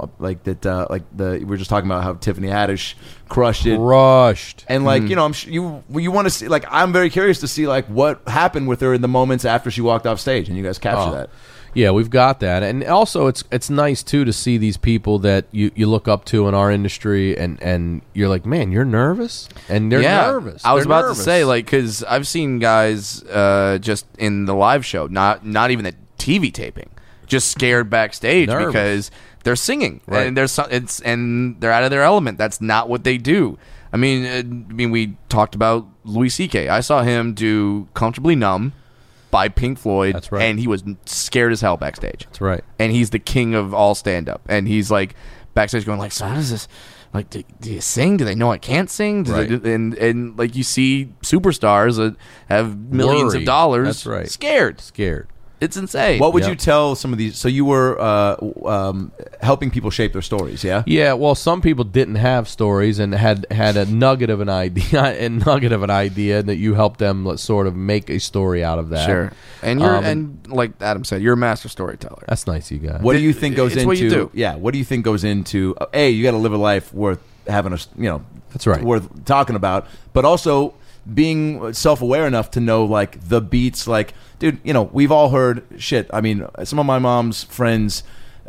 were just talking about how Tiffany Haddish crushed it, and like you know, I'm you want to see, like, I'm very curious to see like what happened with her in the moments after she walked off stage, and you guys capture that. Yeah, we've got that, and also it's nice too to see these people that you look up to in our industry, and you're like, man, you're nervous, and they're nervous. I was about to say, like, because I've seen guys just in the live show, not even the TV taping, just scared backstage because they're singing, and and they're out of their element. That's not what they do. I mean, we talked about Louis C.K. I saw him do "Comfortably Numb" by Pink Floyd. That's right. And he was scared as hell backstage. That's right. And he's the king of all stand-up. And he's like backstage going like, so how does this, like, do you sing? Do they know I can't sing? And like you see superstars that have millions of dollars. That's right. Scared. It's insane. What would you tell some of these? So you were helping people shape their stories, yeah? Yeah. Well, some people didn't have stories and had a nugget of an idea, that you helped them sort of make a story out of that. Sure. And you're and like Adam said, you're a master storyteller. That's nice, you guys. What do you think goes into? What you do. Yeah. What do you think goes into? You got to live a life worth having That's right. Worth talking about, but also being self-aware enough to know like the beats, like, dude, you know, we've all heard shit. I mean, some of my mom's friends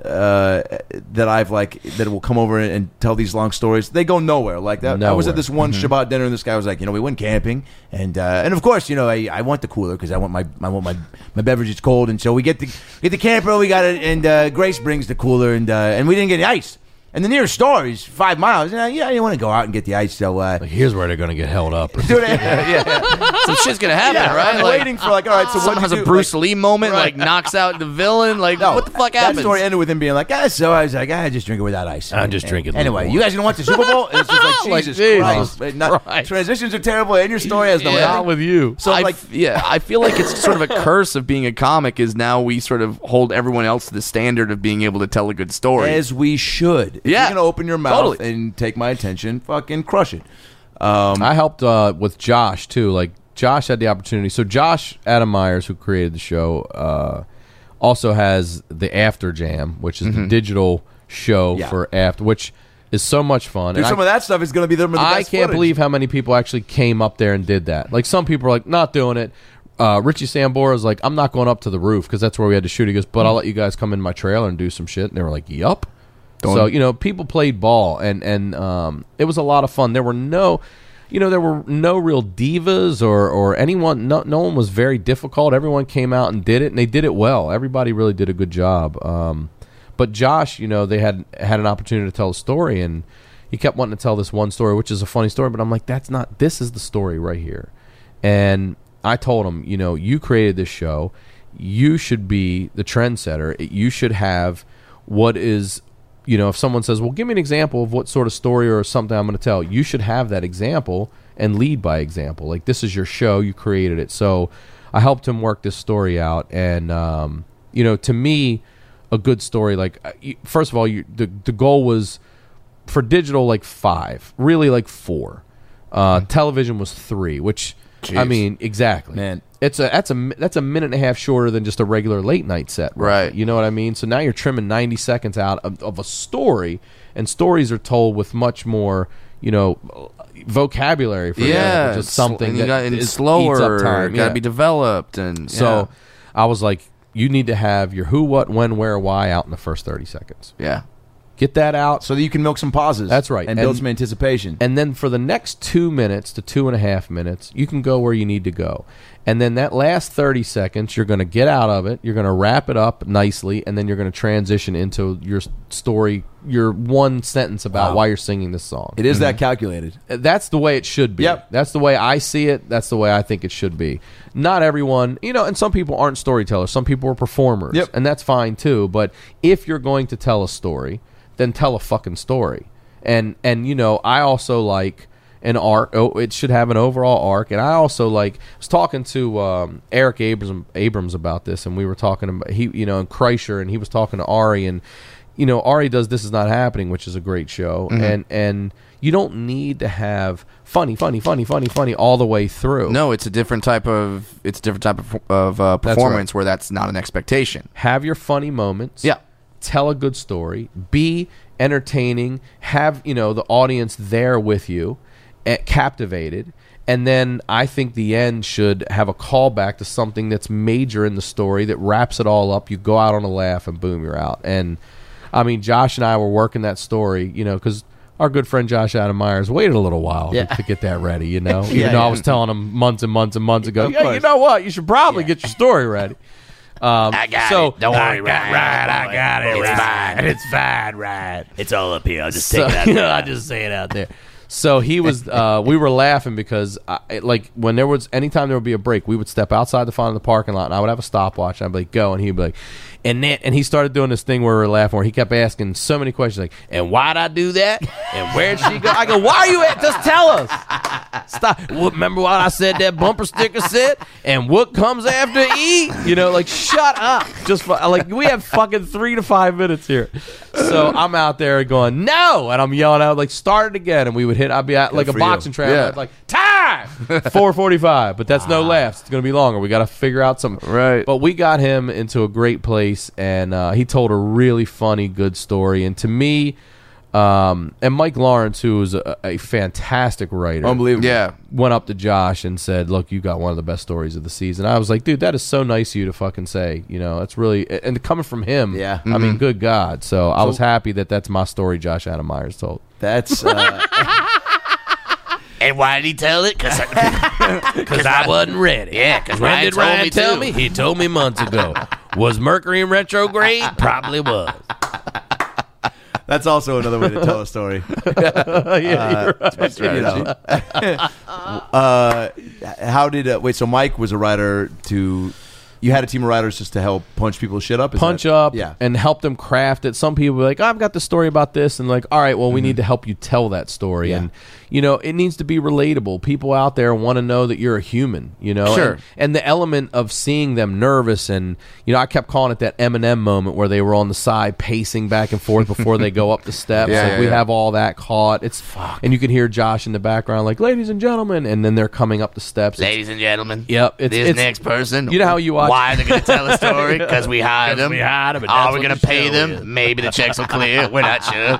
that I've like that will come over and tell these long stories, they go nowhere. Like that. I was at this one Shabbat dinner, and this guy was like, you know, we went camping, and of course, you know, I want the cooler because I want my beverages cold, and so we get the camper, we got it, and Grace brings the cooler, and we didn't get any ice. And the nearest store is 5 miles. You want to go out and get the ice. So here's where they're going to get held up. Dude, Some shit's gonna happen, right? I'm waiting for like, all right. So someone has a Bruce Lee moment, like knocks out the villain. Like, what the fuck happens? That story ended with him being like, so I was like, I just drink it without ice. I just drink it. Anyway, you guys gonna watch the Super Bowl? And it's just like, Jesus Christ. Transitions are terrible, and your story has no ending. Not with you. So I feel like it's sort of a curse of being a comic. Is now we sort of hold everyone else to the standard of being able to tell a good story, as we should. If you're gonna open your mouth and take my attention, fucking crush it. I helped with Josh too. Like, Josh had the opportunity. So Josh Adam Myers, who created the show, also has the After Jam, which is the digital show for After, which is so much fun. Dude, some of that stuff is going to be the best I can't footage. believe how many people actually came up there and did that. Like, some people are like, not doing it. Richie Sambora's like, I'm not going up to the roof because that's where we had to shoot. He goes, but I'll let you guys come in my trailer and do some shit. And they were like, yup. So, you know, people played ball, and it was a lot of fun. There were no real divas or anyone. No one was very difficult. Everyone came out and did it, and they did it well. Everybody really did a good job. But Josh, you know, they had an opportunity to tell a story, and he kept wanting to tell this one story, which is a funny story. But I'm like, this is the story right here. And I told him, you know, you created this show. You should be the trendsetter. You should have what is... You know, if someone says, well, give me an example of what sort of story or something I'm going to tell, you should have that example and lead by example. Like, this is your show. You created it. So I helped him work this story out. And, you know, to me, a good story, like, first of all, the goal was for digital, like 5, really like 4. Television was 3, which, Jeez. I mean, exactly. Man. That's a minute and a half shorter than just a regular late night set, right? You know what I mean? So now you're trimming 90 seconds out of a story, and stories are told with much more, you know, vocabulary for just something that is slower, eats up time. Got to be developed, and so I was like, you need to have your who, what, when, where, why out in the first 30 seconds. Yeah. Get that out so that you can milk some pauses. That's right. And build some anticipation. And then for the next 2 minutes to 2.5 minutes, you can go where you need to go. And then that last 30 seconds, you're going to get out of it. You're going to wrap it up nicely, and then you're going to transition into your story, your one sentence about why you're singing this song. It is that calculated. That's the way it should be. Yep. That's the way I see it. That's the way I think it should be. Not everyone, you know, and some people aren't storytellers. Some people are performers. Yep. And that's fine too. But if you're going to tell a story, then tell a fucking story. And you know, I also like an arc. It should have an overall arc. And I also like, I was talking to Eric Abrams about this, and we were talking about and Kreischer, and he was talking to Ari, and Ari does This Is Not Happening, which is a great show, and you don't need to have funny all the way through. No, it's a different type of performance where that's not an expectation. Have your funny moments. Yeah. Tell a good story. Be entertaining. Have the audience there with you, captivated. And then I think the end should have a callback to something that's major in the story that wraps it all up. You go out on a laugh, and boom, you're out. And I mean, Josh and I were working that story, because our good friend Josh Adam Myers waited a little while to get that ready, Even though I was telling him months and months and months ago, you know what? You should probably get your story ready. I got it. Don't worry, Ryan. I got it. It's fine. It's fine, Ryan. It's all up here. I'll just take it out there. I'll just say it out there. So he was. We were laughing because, when there was anytime there would be a break, we would step outside the front of the parking lot, and I would have a stopwatch, and I'd be like, "Go," and he'd be like, and he started doing this thing where we were laughing, where he kept asking so many questions, like, "And why'd I do that? And where'd she go?" I go, "Why are you at? Just tell us. Stop. Remember what I said? That bumper sticker said, and what comes after E? Shut up. Just we have fucking 3 to 5 minutes here." So I'm out there going, "No," and I'm yelling out like, "Start it again," and we would hit. I'd be at like a boxing trainer. Yeah. I'd like, time 4:45, but that's no laughs. It's gonna be longer. We got to figure out something. Right. But we got him into a great place, and he told a really funny, good story. And to me, and Mike Lawrence, who was a fantastic writer, Unbelievable. Yeah. went up to Josh and said, "Look, you got one of the best stories of the season." I was like, "Dude, that is so nice of you to fucking say." That's really, and coming from him. Yeah. I mean, good God. So I was happy that's my story. Josh Adam Myers told. That's And why did he tell it? Because I wasn't ready. Yeah, because When did Ryan tell me? me? He told me months ago. Was Mercury in retrograde? Probably was. that's also another way to tell a story. How did wait? So Mike was a writer to. You had a team of writers just to help punch people's shit up? And help them craft it. Some people were like, I've got the story about this, and like, all right, well, we need to help you tell that story. Yeah. And it needs to be relatable. People out there want to know that you're a human, Sure. And the element of seeing them nervous, and I kept calling it that Eminem moment where they were on the side pacing back and forth before they go up the steps. We have all that caught. And you can hear Josh in the background like, "Ladies and gentlemen," and then they're coming up the steps. Ladies and gentlemen. Yep. This next person. You know how you watch. Why they're going to tell a story? Because we hired them. and Are that's we what going the to pay show them? is. Maybe the checks will clear. We're not sure.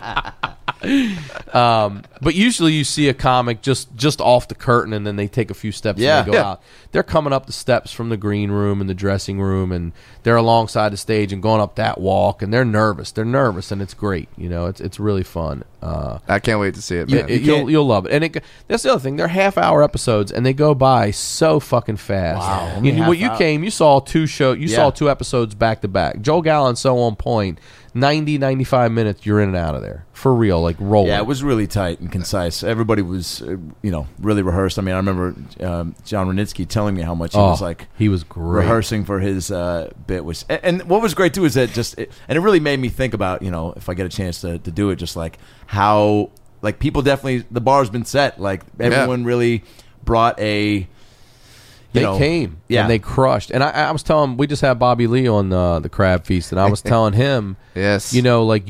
But usually you see a comic just off the curtain, and then they take a few steps and they go out. They're coming up the steps from the green room and the dressing room, and they're alongside the stage and going up that walk, and they're nervous, and it's great. It's really fun. I can't wait to see it, man. You'll love it. And that's the other thing. They're half-hour episodes, and they go by so fucking fast. Wow. You saw saw 2 episodes back to back. Joel Gallen so on point. 90, 95 minutes, you're in and out of there. For real, like rolling. Yeah, it was really tight and concise. Everybody was, really rehearsed. I mean, I remember John Rudnitsky telling me how much he was great. rehearsing for his bit. And what was great, too, is that and it really made me think about, if I get a chance to do it, just like how, like, people definitely, the bar's been set. Like, everyone really brought a... They came and they crushed. And I was telling him, we just had Bobby Lee on the Crab Feast, and I was telling him, yes, like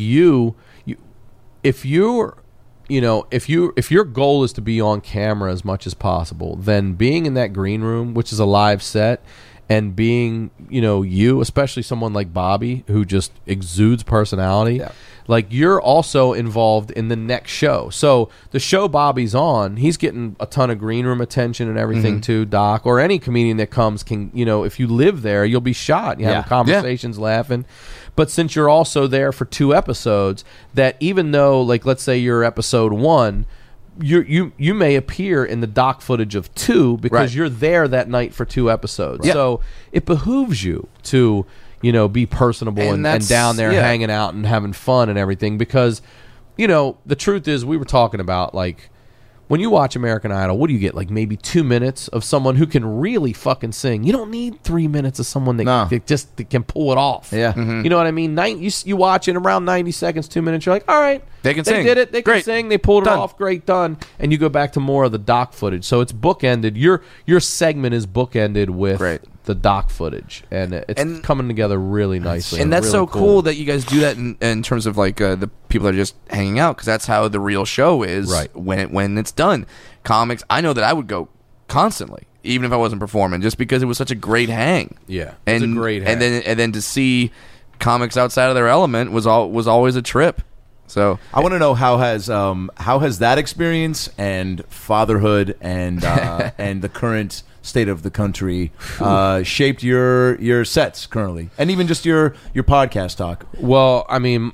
if your goal is to be on camera as much as possible, then being in that green room, which is a live set, and being you, especially someone like Bobby who just exudes personality. Yeah. Like, you're also involved in the next show. So the show Bobby's on, he's getting a ton of green room attention and everything too. Doc, or any comedian that comes can, if you live there, you'll be shot. You have conversations, laughing. But since you're also there for 2 episodes, that even though, like, let's say you're episode 1, you may appear in the doc footage of 2 because you're there that night for 2 episodes. Right. So it behooves you to be personable and down there hanging out and having fun and everything, because, the truth is, we were talking about, like, when you watch American Idol, what do you get? Like, maybe 2 minutes of someone who can really fucking sing. You don't need 3 minutes of someone that just can pull it off. Yeah. You know what I mean? You watch it around 90 seconds, 2 minutes, you're like, all right. They sing. Did it. They Great. can sing. They pulled it Done. off. Great, done. And you go back to more of the doc footage. So it's bookended. Your segment is bookended with the doc footage, and it's coming together really nicely. And that's really so cool that you guys do that in terms of like the people that are just hanging out, because that's how the real show is when it's done. Comics, I know that I would go constantly, even if I wasn't performing, just because it was such a great hang. Yeah, it's a great hang. And then to see comics outside of their element was always a trip. So I want to know how has that experience and fatherhood and and the current state of the country shaped your sets currently, and even just your podcast talk. Well, I mean,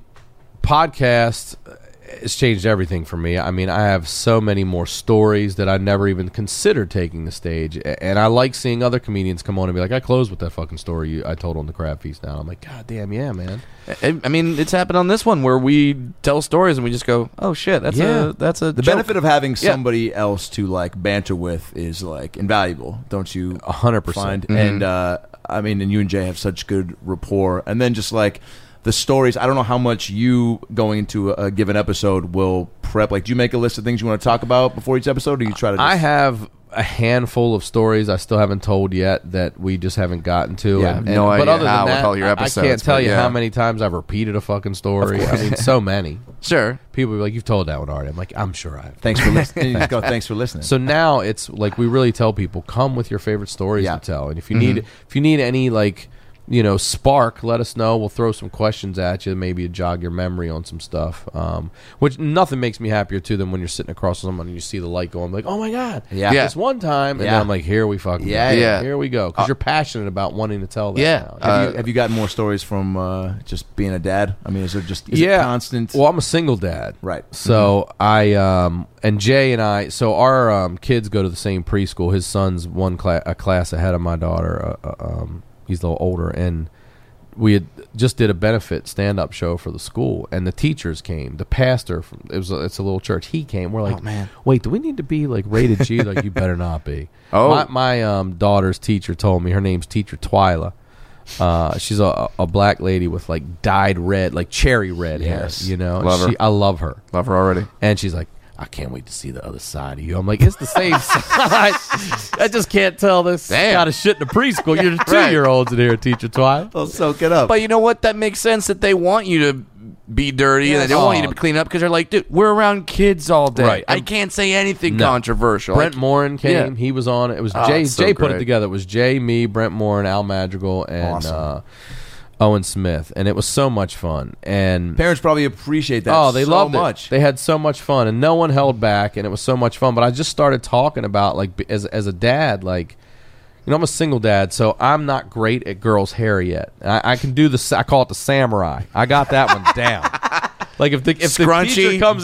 podcast has changed everything for me. I mean, I have so many more stories that I never even considered taking the stage, and I like seeing other comedians come on and be like, I closed with that fucking story I told on the Crab Feast. Now I'm like, God damn, yeah, man. I mean, it's happened on this one where we tell stories and we just go, oh shit, that's a the joke. benefit of having somebody else to like banter with is like invaluable, don't you? 100%. Find? And I mean, and you and Jay have such good rapport, and then just like the stories. I don't know how much you going into a given episode will prep. Like, do you make a list of things you want to talk about before each episode, or do you try to? I have a handful of stories I still haven't told yet that we just haven't gotten to. Yeah, no idea but other how than that, with all your episodes, I can't tell you how many times I've repeated a fucking story. I mean, so many. Sure. People be like, you've told that one already. I'm like, I'm sure I have. Thanks for listening. You just go, thanks for listening. So now it's like we really tell people, come with your favorite stories to tell. And if you need any like, you know, spark, let us know. We'll throw some questions at you, maybe jog your memory on some stuff. Which nothing makes me happier too than when you're sitting across from someone and you see the light going, like, oh my God, this one time, and then I'm like, here we fucking go. Here we go, because you're passionate about wanting to tell that. Yeah. Now. Have you gotten more stories from just being a dad? I mean, is it constant? Well, I'm a single dad, right? So I and Jay and I, so our kids go to the same preschool. His son's a class ahead of my daughter. He's a little older, and we had just did a benefit stand-up show for the school, and the teachers came. The pastor, it's a little church. He came. We're like, oh, man, wait, do we need to be like rated G? Like, you better not be. My daughter's teacher told me, her name's Teacher Twyla. She's a black lady with like dyed red, like cherry red hair. You know, I love her. Love her already. And she's like, I can't wait to see the other side of you. I'm like, it's the same side. I just can't tell this kind of shit in the preschool. You're 2-year-olds in here, Teacher Twilight. They'll soak it up. But you know what? That makes sense that they want you to be dirty and they don't want you to clean up, because they're like, dude, we're around kids all day. Right. I can't say anything controversial. Brent Morin came. He was on it. It was Jay. Jay put it together. It was Jay, me, Brent Morin, Al Madrigal, and Owen Smith, and it was so much fun. And parents probably appreciate that. Oh, they loved it. They had so much fun, and no one held back, and it was so much fun. But I just started talking about, like, as a dad, like, you know, I'm a single dad, so I'm not great at girls' hair yet. I can do I call it the samurai. I got that one down. Like, if the teacher comes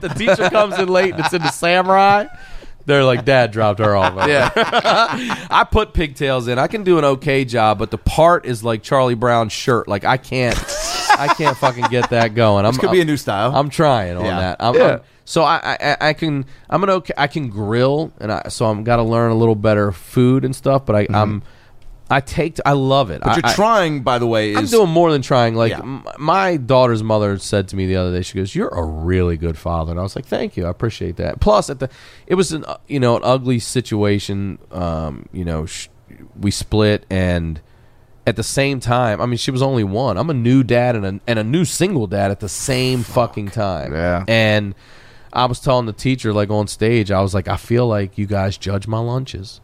in late and it's in the samurai, they're like, Dad dropped her off. Yeah. I put pigtails in. I can do an okay job, but the part is like Charlie Brown's shirt. Like, I can't fucking get that going. This could be a new style. I'm trying on that. So I can grill, and so I'm got to learn a little better food and stuff. But I love it. But you're trying, by the way. I'm doing more than trying. Like, my daughter's mother said to me the other day, she goes, "You're a really good father," and I was like, "Thank you, I appreciate that." Plus, it was an ugly situation. We split, and at the same time, I mean, she was only one. I'm a new dad and a new single dad at the same fucking time. Yeah, and I was telling the teacher, like, on stage, I was like, I feel like you guys judge my lunches.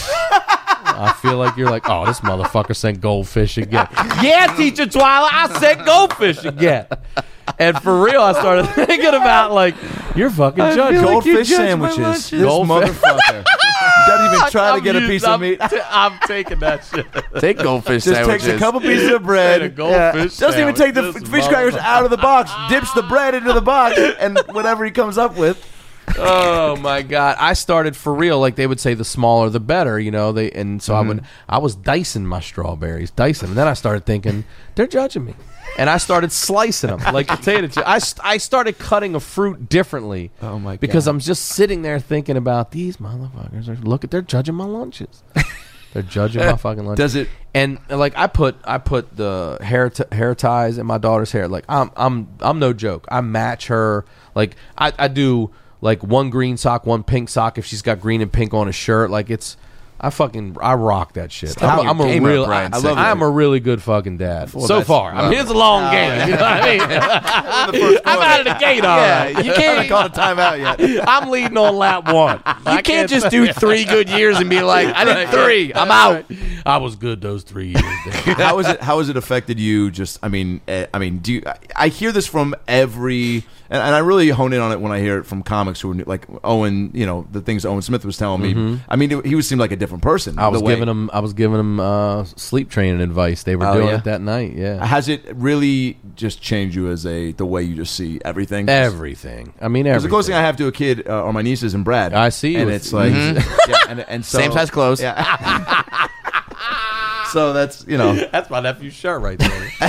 I feel like you're like, oh, this motherfucker sent goldfish again. Yeah, Teacher Twyla, I sent goldfish again. And for real, I started thinking about, like, you're fucking judging. Goldfish sandwiches. This motherfucker doesn't even try to get a piece of meat. I'm taking that shit. Take goldfish just sandwiches. Just takes a couple pieces of bread. Doesn't even take the fish crackers out of the box. Dips the bread into the box, and whatever he comes up with. Oh my God! I started for real. Like, they would say, the smaller the better, you know. I was dicing my strawberries, and then I started thinking, they're judging me, and I started slicing them like potato chips. I started cutting a fruit differently. Oh my God! Because I'm just sitting there thinking about these motherfuckers. They're judging my lunches. They're judging my fucking lunches. Does it? And like, I put the hair ties in my daughter's hair. Like, I'm no joke. I match her. Like, I do. Like, one green sock, one pink sock if she's got green and pink on a shirt. Like, I rock that shit. Stop I'm a your real. game up, Brian. I'm a really good fucking dad so far. I mean, it's a long game. You know what I mean? I'm out of the gate already. You can't call a timeout yet. I'm leading on lap 1. You can't just do 3 good years and be like, I did 3. I'm out. I was good those 3 years. How has it affected you? Just I mean, do you? I hear this from every, and I really hone in on it when I hear it from comics who are like Owen. You know, the things Owen Smith was telling me. I mean, he seemed like a different person. I was giving him sleep training advice. They were doing it that night. Yeah. Has it really just changed you as the way you just see everything? Everything. I mean, everything. The closest thing I have to a kid are my nieces and Brad. I see, and it's like, and so, same size clothes. Yeah. So that's that's my nephew's shirt right there.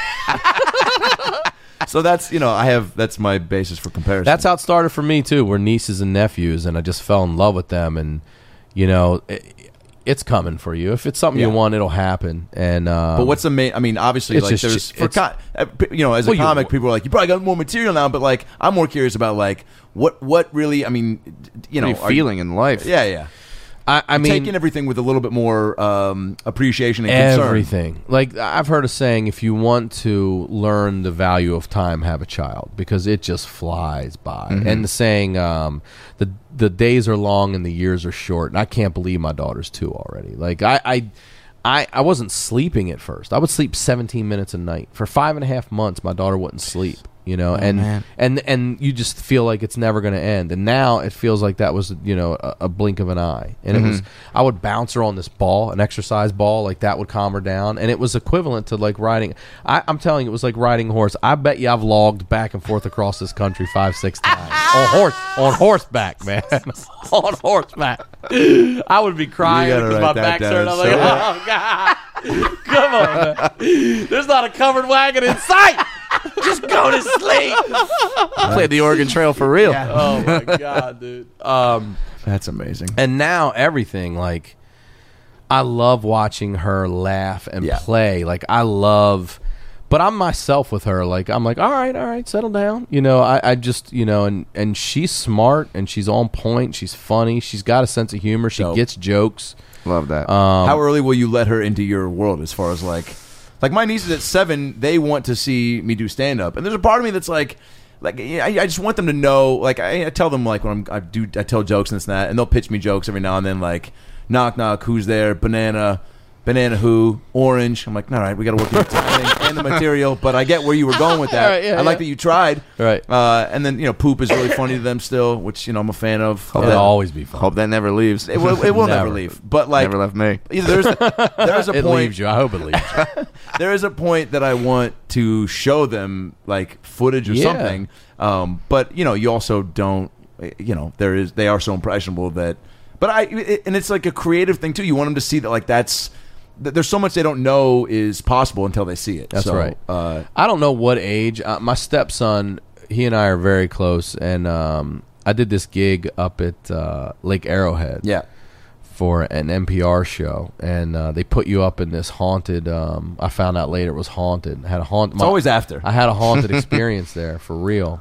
So that's that's my basis for comparison. That's how it started for me too. We're nieces and nephews, and I just fell in love with them. And it's coming for you. If it's something you want, it'll happen. And but what's the main? I mean, obviously, like there's as a comic, people are like, you probably got more material now. But like, I'm more curious about like what really. I mean, what are you feeling in life? Yeah. I mean, taking everything with a little bit more appreciation and concern. Everything. Like, I've heard a saying, if you want to learn the value of time, have a child, because it just flies by. And the saying, the days are long and the years are short. And I can't believe my daughter's 2 already. Like, I wasn't sleeping at first. I would sleep 17 minutes a night. For 5.5 months, my daughter wouldn't sleep. And you just feel like it's never going to end. And now it feels like that was a blink of an eye. And it was, I would bounce her on this ball, an exercise ball, like that would calm her down. And it was equivalent to like riding. I'm telling you, it was like riding a horse. I bet you I've logged back and forth across this country 5-6 times on horseback, man. On horseback. I would be crying because my back's hurt. I'm like, oh God, come on, man. There's not a covered wagon in sight. Just go to sleep. Played the Oregon Trail for real. Yeah. Oh my God, dude. That's amazing. And now everything, like, I love watching her laugh and play. Like, but I'm myself with her. Like, I'm like, all right, settle down. I just, and she's smart and she's on point. She's funny. She's got a sense of humor. She gets jokes. Love that. How early will you let her into your world as far as like my nieces at 7, they want to see me do stand-up. And there's a part of me that's like I just want them to know, like, I tell them, like, when I tell jokes and this and that, and they'll pitch me jokes every now and then, like, knock, knock, who's there, banana who, orange. I'm like, all right, we got to work with the timing and the material, but I get where you were going with that. I like that you tried. Right. And then, poop is really funny to them still, which, I'm a fan of. It'll always be fun. Hope that never leaves. It will never leave. But, like, never left me. There's a point. It leaves you. I hope it leaves you. There is a point that I want to show them, like, footage or something. But, you also don't, they are so impressionable that, and it's like a creative thing too. You want them to see that, like, there's so much they don't know is possible until they see it. That's right. I don't know what age. My stepson, he and I are very close, and I did this gig up at Lake Arrowhead. Yeah. For an NPR show, and they put you up in this haunted. I found out later it was haunted. It's always after. I had a haunted experience there for real.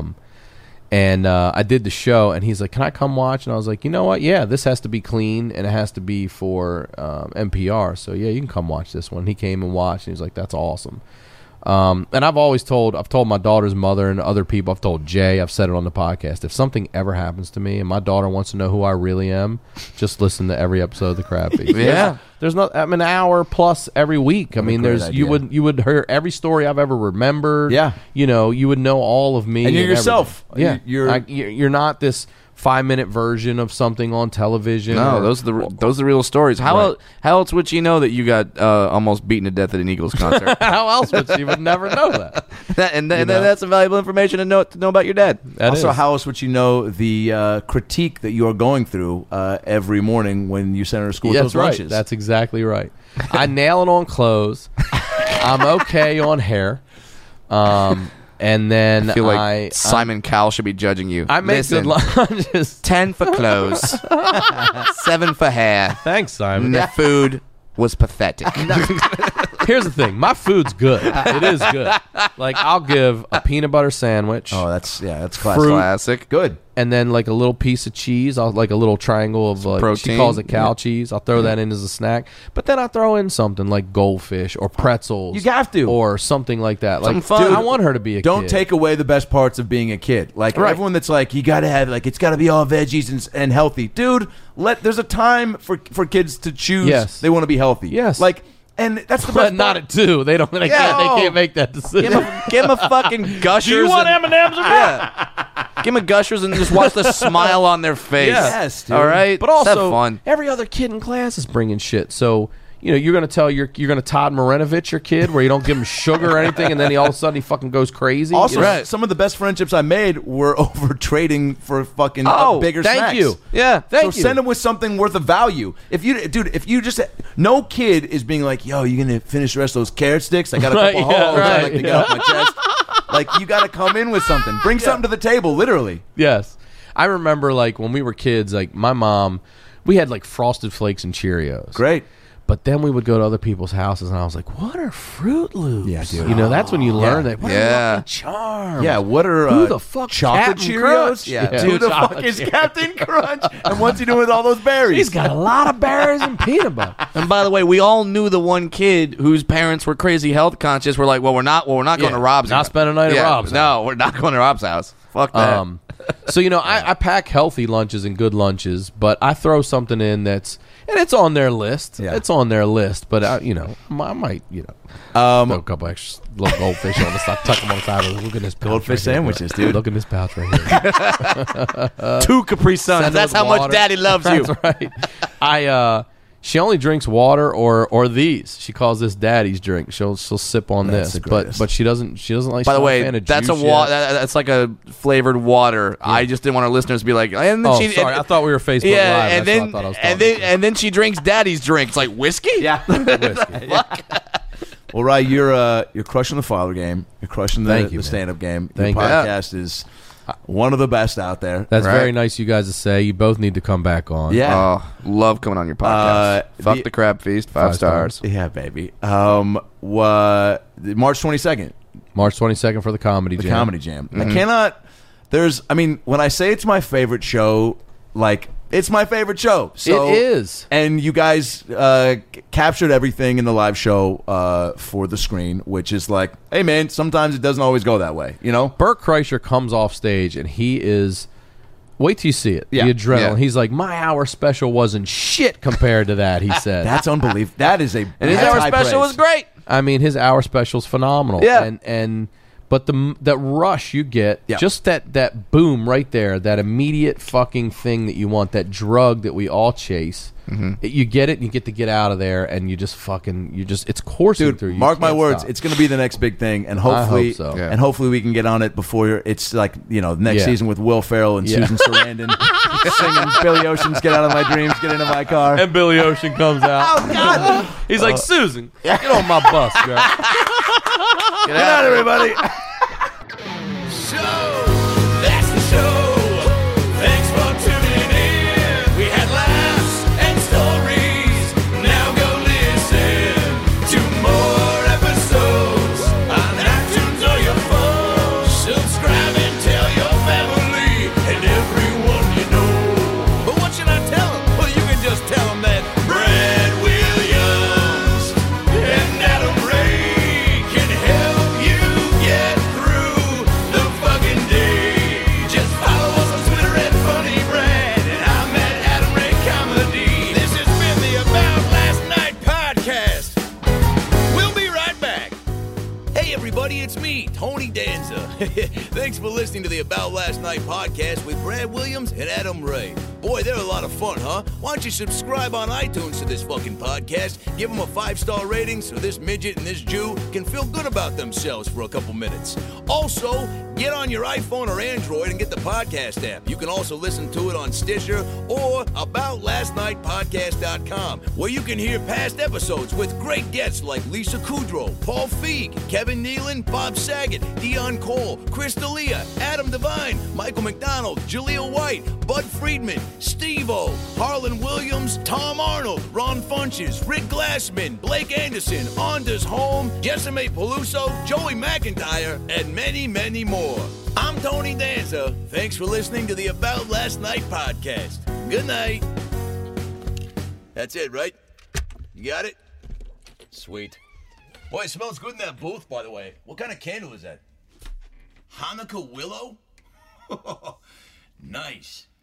And I did the show, and he's like, "Can I come watch?" And I was like, "You know what? Yeah, this has to be clean, and it has to be for NPR. So yeah, you can come watch this one." He came and watched, and he's like, "That's awesome." And I've told my daughter's mother and other people. I've told Jay. I've said it on the podcast. If something ever happens to me, and my daughter wants to know who I really am, just listen to every episode of the Crab Feast. There's I'm an hour plus every week. I mean, you would hear every story I've ever remembered. Yeah, you would know all of me and you're yourself. Everything. Yeah, you're not this 5-minute version of something on television. No, those are the real stories. How else would she know that you got almost beaten to death at an Eagles concert? How else would she would never know that? That's some valuable information to know about your dad. How else would she know the critique that you are going through every morning when you send her to school with those lunches? That's exactly right. I nail it on clothes. I'm okay on hair. And then I feel like Simon Cowell should be judging you. I make good lunches. 10 for clothes, 7 for hair. Thanks, Simon. The food was pathetic. Here's the thing. My food's good. It is good. Like, I'll give a peanut butter sandwich. Oh, that's classic. Classic. Good. and then like a little piece of cheese, like a little triangle of protein. She calls it cow cheese. I'll throw that in as a snack, but then I throw in something like goldfish or pretzels. You have to, or something like that. Something Like, fun. dude, I want her to be a Don't kid. take away the best parts of being a kid. Like everyone that's like, you got to have like it's got to be all veggies and healthy, dude. There's a time for kids to choose. Yes. They want to be healthy. Yes. Like, and that's the But best. not part. at 2. They don't. They can't make that decision. Give him a fucking Gushers. Do you want M&Ms or not? Yeah. Give him a Gushers and just watch the smile on their face. Yes, dude. All right? But also, Let's have fun. every other kid in class is bringing shit. So, you know, you're going to tell you're going to Todd Marinovich your kid where you don't give him sugar or anything, and then all of a sudden he fucking goes crazy. Also, You know? some of the best friendships I made were over trading for fucking bigger thank snacks. you. Yeah. So you. send them with something worth of value. If you just no kid is being like, yo, you gonna finish the rest of those carrot sticks? I got a couple Right, yeah, holes right, I'd like to get off my chest. Like you got to come in with something. Bring something to the table, literally. Yes. I remember, like, when we were kids, like, my mom, we had, like, Frosted Flakes and Cheerios. Great. But then we would go to other people's houses, and I was like, what are Fruit Loops? Yeah, dude. You know, that's when you learn that. What Yeah. are Lucky Charms? Yeah, what are Who the fuck chocolate Captain Cheerios? Crunch? Yeah, Yeah. who the Chocolate fuck is Cheerios. Captain Crunch? And what's he doing with all those berries? He's got a lot of berries and peanut butter. And by the way, we all knew the one kid whose parents were crazy health conscious. We're like, we're not going to Rob's. Not spend a night at Rob's. No, we're not going to Rob's house. Fuck that. So, you know, I pack healthy lunches and good lunches, but I throw something in that's, and it's on their list. Yeah. It's on their list, but, I might, throw a couple extra little goldfish on the side, tuck them on the side. Look at this pouch Goldfish right here, sandwiches, bro. dude. Look at this pouch right here. 2 Capri Suns. Send That's her how with much water. Daddy loves you. That's right. She only drinks water or these. She calls this Daddy's drink. She'll sip on That's this, the but greatest. she doesn't like. By the she's not a way, fan of that's a juice yet. that's like a flavored water. I just didn't want our listeners to be like, and then Oh, she, sorry. I thought we were Facebook yeah, Live. and That's then what I thought I was and talking then and then she drinks Daddy's drink. It's like whiskey. Yeah. Well, Rye, you're crushing the father game. You're crushing Thank the you, man. stand-up game. Thank Your you. podcast is one of the best out there. That's Right. very nice, you guys, to say. You both need to come back on. Yeah. Oh, love coming on your podcast. Fuck the Crab Feast. 5 stars. Yeah, baby. March 22nd, March 22nd for the Comedy the Jam. Comedy Jam. I cannot. When I say it's my favorite show, like it's my favorite show. So, It is. And you guys captured everything in the live show for the screen, which is like, hey man, sometimes it doesn't always go that way, you know. Bert Kreischer comes off stage, and he is... Wait till you see it. Yeah. The adrenaline. Yeah. He's like, my hour special wasn't shit compared to that, he said. That's unbelievable. That is a And his that's hour high special praise. was great. I mean, his hour special's phenomenal. Yeah. But that rush you get, Yeah. just that boom right there, that immediate fucking thing that you want, that drug that we all chase. You get it, and you get to get out of there, and it's coursing Dude, through you. mark my can't words, stop. it's going to be the next big thing, and hopefully, so. Yeah. and hopefully we can get on it before it's like next Yeah. season with Will Ferrell and Yeah. Susan Sarandon singing Billy Ocean's "Get Out of My Dreams, Get Into My Car." And Billy Ocean comes out. Oh God! He's like, Susan, get on my bus, girl. Get out, everybody! So, that's the show. Thanks for tuning in. We had laughs and stories. Now go listen to more episodes on iTunes or your phone. Subscribe and tell your family and everyone you know. But what should I tell them? Well, you can just tell them that Brad Williams and Adam Ray can help you get through the fucking day. Just follow us on Twitter at Funny Brad, and I'm at Adam Ray Comedy. This has been the About Last Night podcast. We'll be right back. Hey everybody, it's me, Tony Danza. Thanks for listening to the About Last Night podcast with Brad Williams and Adam Ray. Boy, they're a lot of fun, huh? Why don't you subscribe on iTunes to this fucking podcast? Give them a 5-star rating so this midget and this Jew can feel good about themselves for a couple minutes. Also, get on your iPhone or Android and get the podcast app. You can also listen to it on Stitcher or AboutLastNightPodcast.com, where you can hear past episodes with great guests like Lisa Kudrow, Paul Feig, Kevin Nealon, Bob Saget, Dion Cole, Chris D'Elia, Adam Devine, Michael McDonald, Jaleel White, Bud Friedman, Steve-O, Harlan Williams, Tom Arnold, Ron Funches, Rick Glassman, Blake Anderson, Anders Holm, Jessime Peluso, Joey McIntyre, and many, many more. I'm I'm Tony Danza. Thanks for listening to the About Last Night podcast. Good night. That's it, right? You got it? Sweet. Boy, it smells good in that booth, by the way. What kind of candle is that? Hanukkah willow? Nice.